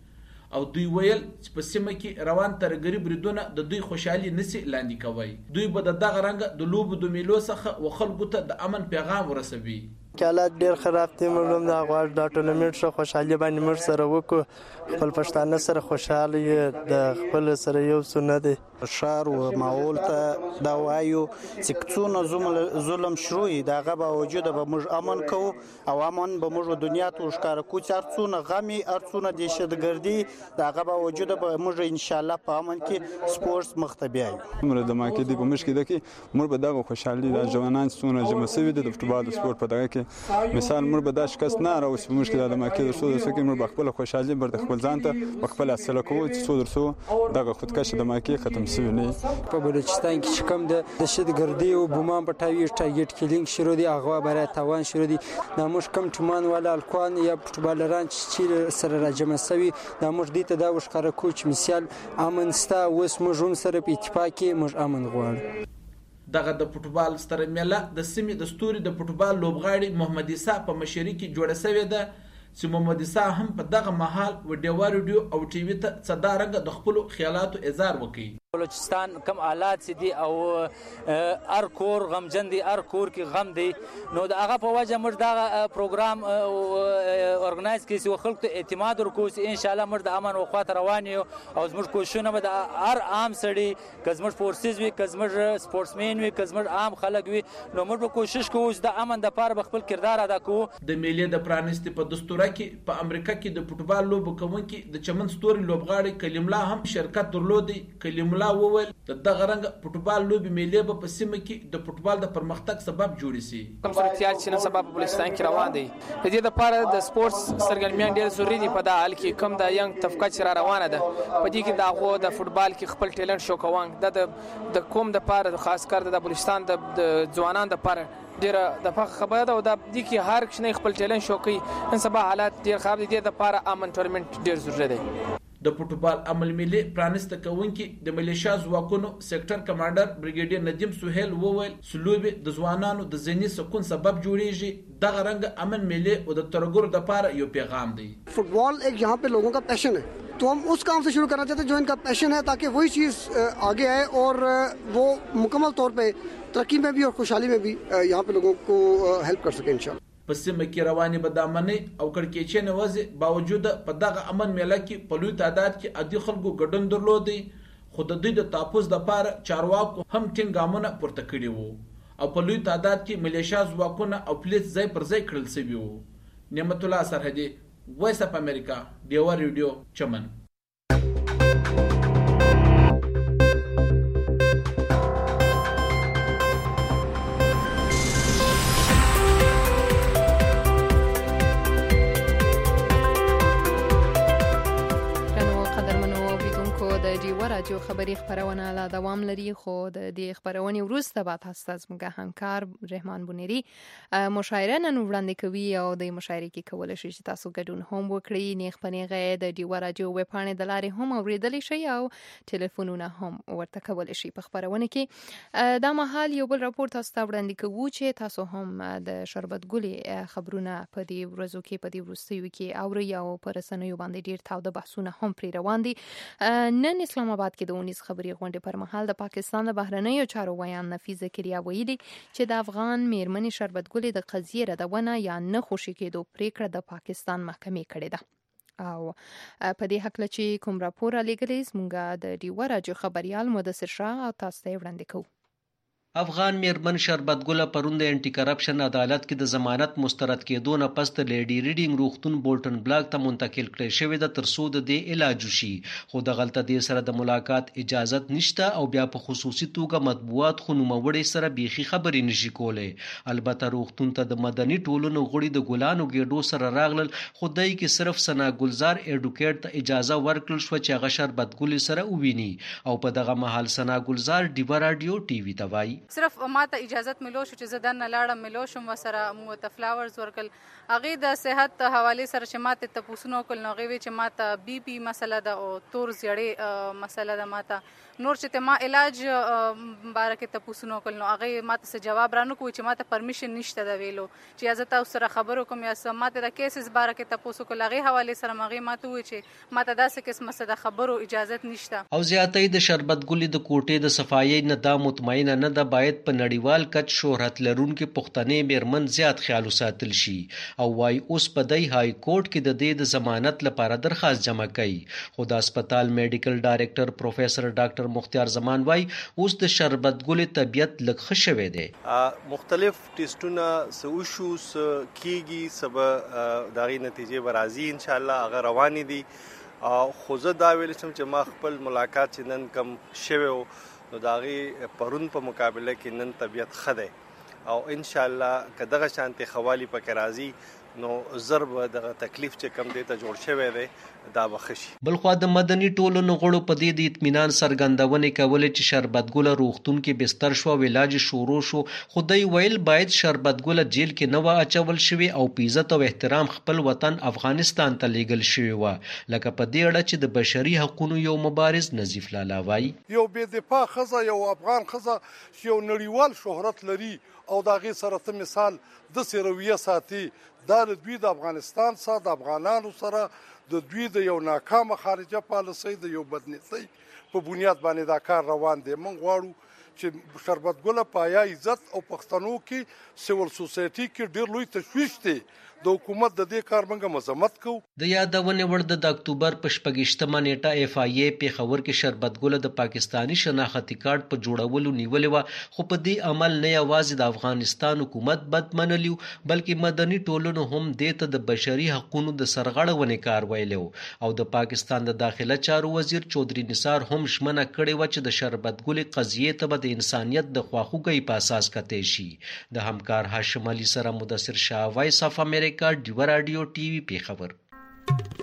وې او دوی ویل چې په سیمه کې روان ترهګري بریدونه د دوی خوشحالي نشي لاندې کوي. دوی به د دغه رنګ د لوبو د میلو څخه و خلکو ته د امن پیغام ورسوي. حالات ډیر خراب دي. موږ د غواړ د ټورنمنت شو خوشحالي باندې موږ سره وکړو، خپل پښتانه سره خوشاله د خپل سره یو سونه دي. شهر او معول ته دا وایو چې څونه ظلم شروعي دغه باوجود به موږ امن کوو او امن به موږ دنیا ته ښکار کوو چې څونه غمي ارڅونه د شدګردي دغه باوجود به موږ ان شاء الله په امن کې سپورتس مختبي موږ د ماکې دی په مشکې ده کې موږ به دغه خوشحالي د ځوانان څونه جمع شوي د فوټبال سپورت په دغه کې مثال موږ به دا شکست نه راوځي په مشکل د ماکې د سود سکه موږ خپل خوشحالي بر د خپل ځان ته خپل اصل کوو چې سود درسو دغه خودکش د ماکې ختم شوی نه. په بلوچستان کې چې کوم د دهشتګردي او بومان پټاوی ټارګټ کیلینګ شروع دي، هغه برای توان شروع دي. د موږ کم چمان ولا الکوان یا فوټبالران چې سره راجمع شوي د موږ دې ته دا وښکاره کوچ مثال امن ستا اوس موږ هم سره په اتفاق کې موږ امن غواړو. دغه د فوټبال ستره میله د سیمې د ستوري د فوټبال لوبغاړي محمد عیسی په مشرۍ کې جوړه شوې ده چې محمد عیسی هم په دغه مهال ویډیو ریډیو او ټي وي ته څدارنګ د خپل خیالاتو اظهار وکړي. بلوچستان کم حالات دي او هر کور غمجن دي، هر کور کې غم دي، نو د هغه په وجه موږ دا پروګرام اورګنایز کړي چې خلکو ته اعتماد ورکوو چې ان شاء الله موږ د امن وخت روان یو او زموږ کوششونه به د هر عام سړي که زموږ فورسز وي که زموږ سپورټسمین وي که زموږ عام خلک وي نو موږ به کوشش کوو چې د امن دپاره به خپل کردار ادا کوو. د میلې د پرانیستې په دستوره کې په امریکا کې د فوټبال لوبو کوونکي د چمن ستوري لوبغاړي کلیم الله هم شرکت درلودي. کلیم الله وویل د دغه رنګ فوټبال لوبي میلې به په سیمه کې د فوټبال د پرمختګ سبب جوړ شي. کوم صورتحال چې نن سبا په بلوچستان کې روان دی د دې لپاره د سپورتس سرګرمیان ډېر ضروري دي. په دا حال کې کوم د ینګ طبقه چې را روانه ده په دې کې د هغو د فوټبال کې خپل ټیلنټ شو کوان د کوم د لپاره خاص کر د بلوچستان د ځوانانو لپاره ډېره د فخر خبره ده او د دې کې هر کښنه خپل ټیلنټ شو کوي. نن سبا حالات ډېر خراب دي. د لپاره امن ټورنمنت ډېر ضروري دی. د فوټبال عمل ملي پرانسته کوونکي د ملیشیا ځواکونو سیکټر کمانډر بریګیډیر ندیم سهیل وویل سلوبي د ځوانانو د ذهني سکون سبب جوړیږي دغه رنګ امن ملي او د ترګور د پاره یو پیغام دی football एक यहाँ पे लोगों का पैशन है तो हम उस काम से शुरू करना चाहते हैं जो इनका पैशन है ताकि वही चीज़ आगे आए और वो मुकम्मल तौर पे तरक्की में भी और खुशहाली में भी यहाँ पे लोगों को हेल्प कर सके इंशाल्लाह په سیمه کې روانې بدامنۍ او کړکېچې نوازې باوجود په دغه امن میله کې په لوی تعداد کې عادي خلکو ګډون درلودی خو د دوی د تحفظ لپاره چارواکو هم ټینګ ګامونه پورته کړي وو او په لوی تعداد کې ملیشیا ځواکونه او پولیس ځای پر ځای کړل شوي وو نعمت الله سرحدي وایس اف امریکا ډیوا ریډیو چمن راډیو خبری خبرونه لا دوام لري خو د دې خبرونې وروسته به تاسو ته زموږ همکار رحمان بونيري مشاعره نن وړاندې کوي او د مشاعره کې کول شي چې تاسو ګډون هم وکړئ نیغ پنیغه د ډیوا راډیو ویب پاڼې د لارې هم اوریدلی شي او ټلیفونونه هم ورته کول شي په خبرونه کې دا مهال یو بل راپور تاسو ته وړاندې کوو چې تاسو هم د شربت ګلې خبرونه په دې ورځو کې په دې وروستیو کې اوري او پر رسنیو باندې ډیر تاوده بحثونه هم پرې روان دي نن اسلام آباد کې د 19 خبري غونډې پر مهال د پاکستان د بهرنیو چارو ویان نفیس زکریا ویلي چې د افغان میرمنې شربت ګلې د قضیې ردونه یا نه خوشي کېدو پریکړه د پاکستان محکمې کړې ده او په دې حق چې کوم راپور لګلې زموږ د ډیوا راډیو خبريال مدثر شاه او تاسو ته وړاندې کوو افغان میرمن شربت ګل پرون د انټي کرپشن عدالت کې د ضمانت مسترد کېدو نه پس د لیډي ریډینګ روغتون بولټن بلاک ته منتقل کړی شوی د ترسو د دې علاج شي خو د غلطه دې سره د ملاقات اجازت نشته او بیا په خصوصي توګه مطبوعات خو نوموړي سره بيخي خبرې نشي کولای البته روغتون ته د مدني ټولنو غړي د ګلانو ګېډو سره راغلل خدای کې صرف سنا ګلزار اډوکیټ ته اجازه ورکړل شو چې هغه شربت ګل سره وویني او په دغه محل سنا ګلزار ډیوا راډیو ټي وي ته وایي صرف ماته اجازت ملو شو چې زه دنه لاړم ملو شم وسره مو ته فلاورز ورکل هغه د صحت حواله سره چې ماته تپوسونو کول نو غوي چې ماته بي پي مسله ده او تور زیړې مسله ده ماته نور چې ما علاج بارکه تپوسونو کول نو هغه ماته څه جواب رانه کوي چې ماته پرمیشن نشته دا ویلو چې ازته اوس سره خبرو کوم یا ماته د کیسز بارکه تپوسو کول هغه حواله سره مغه ماته وي چې ماته داسې قسمه څه د خبرو اجازه نشته او زیاتې د شربت ګلې د کوټې د صفایي نه دا مطمئنه نه ده باید په نړیوال کچ شهرت لرونکي پښتنې میرمن زیات خیال وساتل شي او وايي اوس په دای های کورټ کې د دې د ضمانت لپاره درخواست جمع کړي خو د هسپتال میډیکل ډایریکټر پروفیسور ډاکټر مختار زمان وايي اوس د شربت ګلې طبيعت لږ ښه شوی دی مختلف ټیسټونه سوشو کیږي سبا دغه نتیجې برازي ان شاء الله هغه روان دي خو زه دا ویل چې ما خپل ملاقات چې نن کم شوی نو داغي پرون په مقابله کې نن طبيعت خده او ان شاء الله کداغه شانتي خوالي پکې راځي نو ضرب دغه تکلیف چې کم دی ته جوړ شوی دی دا بخشي بلخو د مدني ټولنو غړو په دې د اطمینان سرګندونه کول چې شربت ګل روغتون کې بستر شو علاج شروع شو خدای ویل باید شربت ګل جیل کې نو اچول شوی او په عزت او احترام خپل وطن افغانستان ته لیږل شوی و لکه په دې اړه چې د بشري حقوقو یو مبارز نظیف لالا وایي یو بے دفاع خزه یو افغان خزه چې یو نړیوال شهرت لري او داغه سره ته مثال د سرویه ساتي دا د دوی د افغانستان سره د افغانانو سره د دوی د یو ناکامه خارجه پالیسۍ د یو بدنیتۍ په بنیاد باندې دا کار روان دی موږ غواړو چې شربت ګل پایا عزت او پښتنو کې سیول سوسایټي کې ډیر لوی تشویش دی د حکومت د دې کار منګه مذمت کو د یادونه ور د اکتوبر په 28مه نیټه اف آی ای په خبر کې شربت ګل د پاکستانی شناختی کارت په جوړولو نیولې و خو په دې عمل نه یوازې د افغانستان حکومت بد منلیو بلکې مدني ټولنو هم دې ته د بشري حقوقو د سرغړونې کار ویلو او د پاکستان د داخله چارو وزیر چودري نثار هم شمنه کړې و چې د شربت ګل قضیې ته د انسانيت د خواخوږي په اساس کته شي د همکار هاشم علي سره مدثر شاه وایس اف امریکا ډیوا راډیو ټي وي په خبر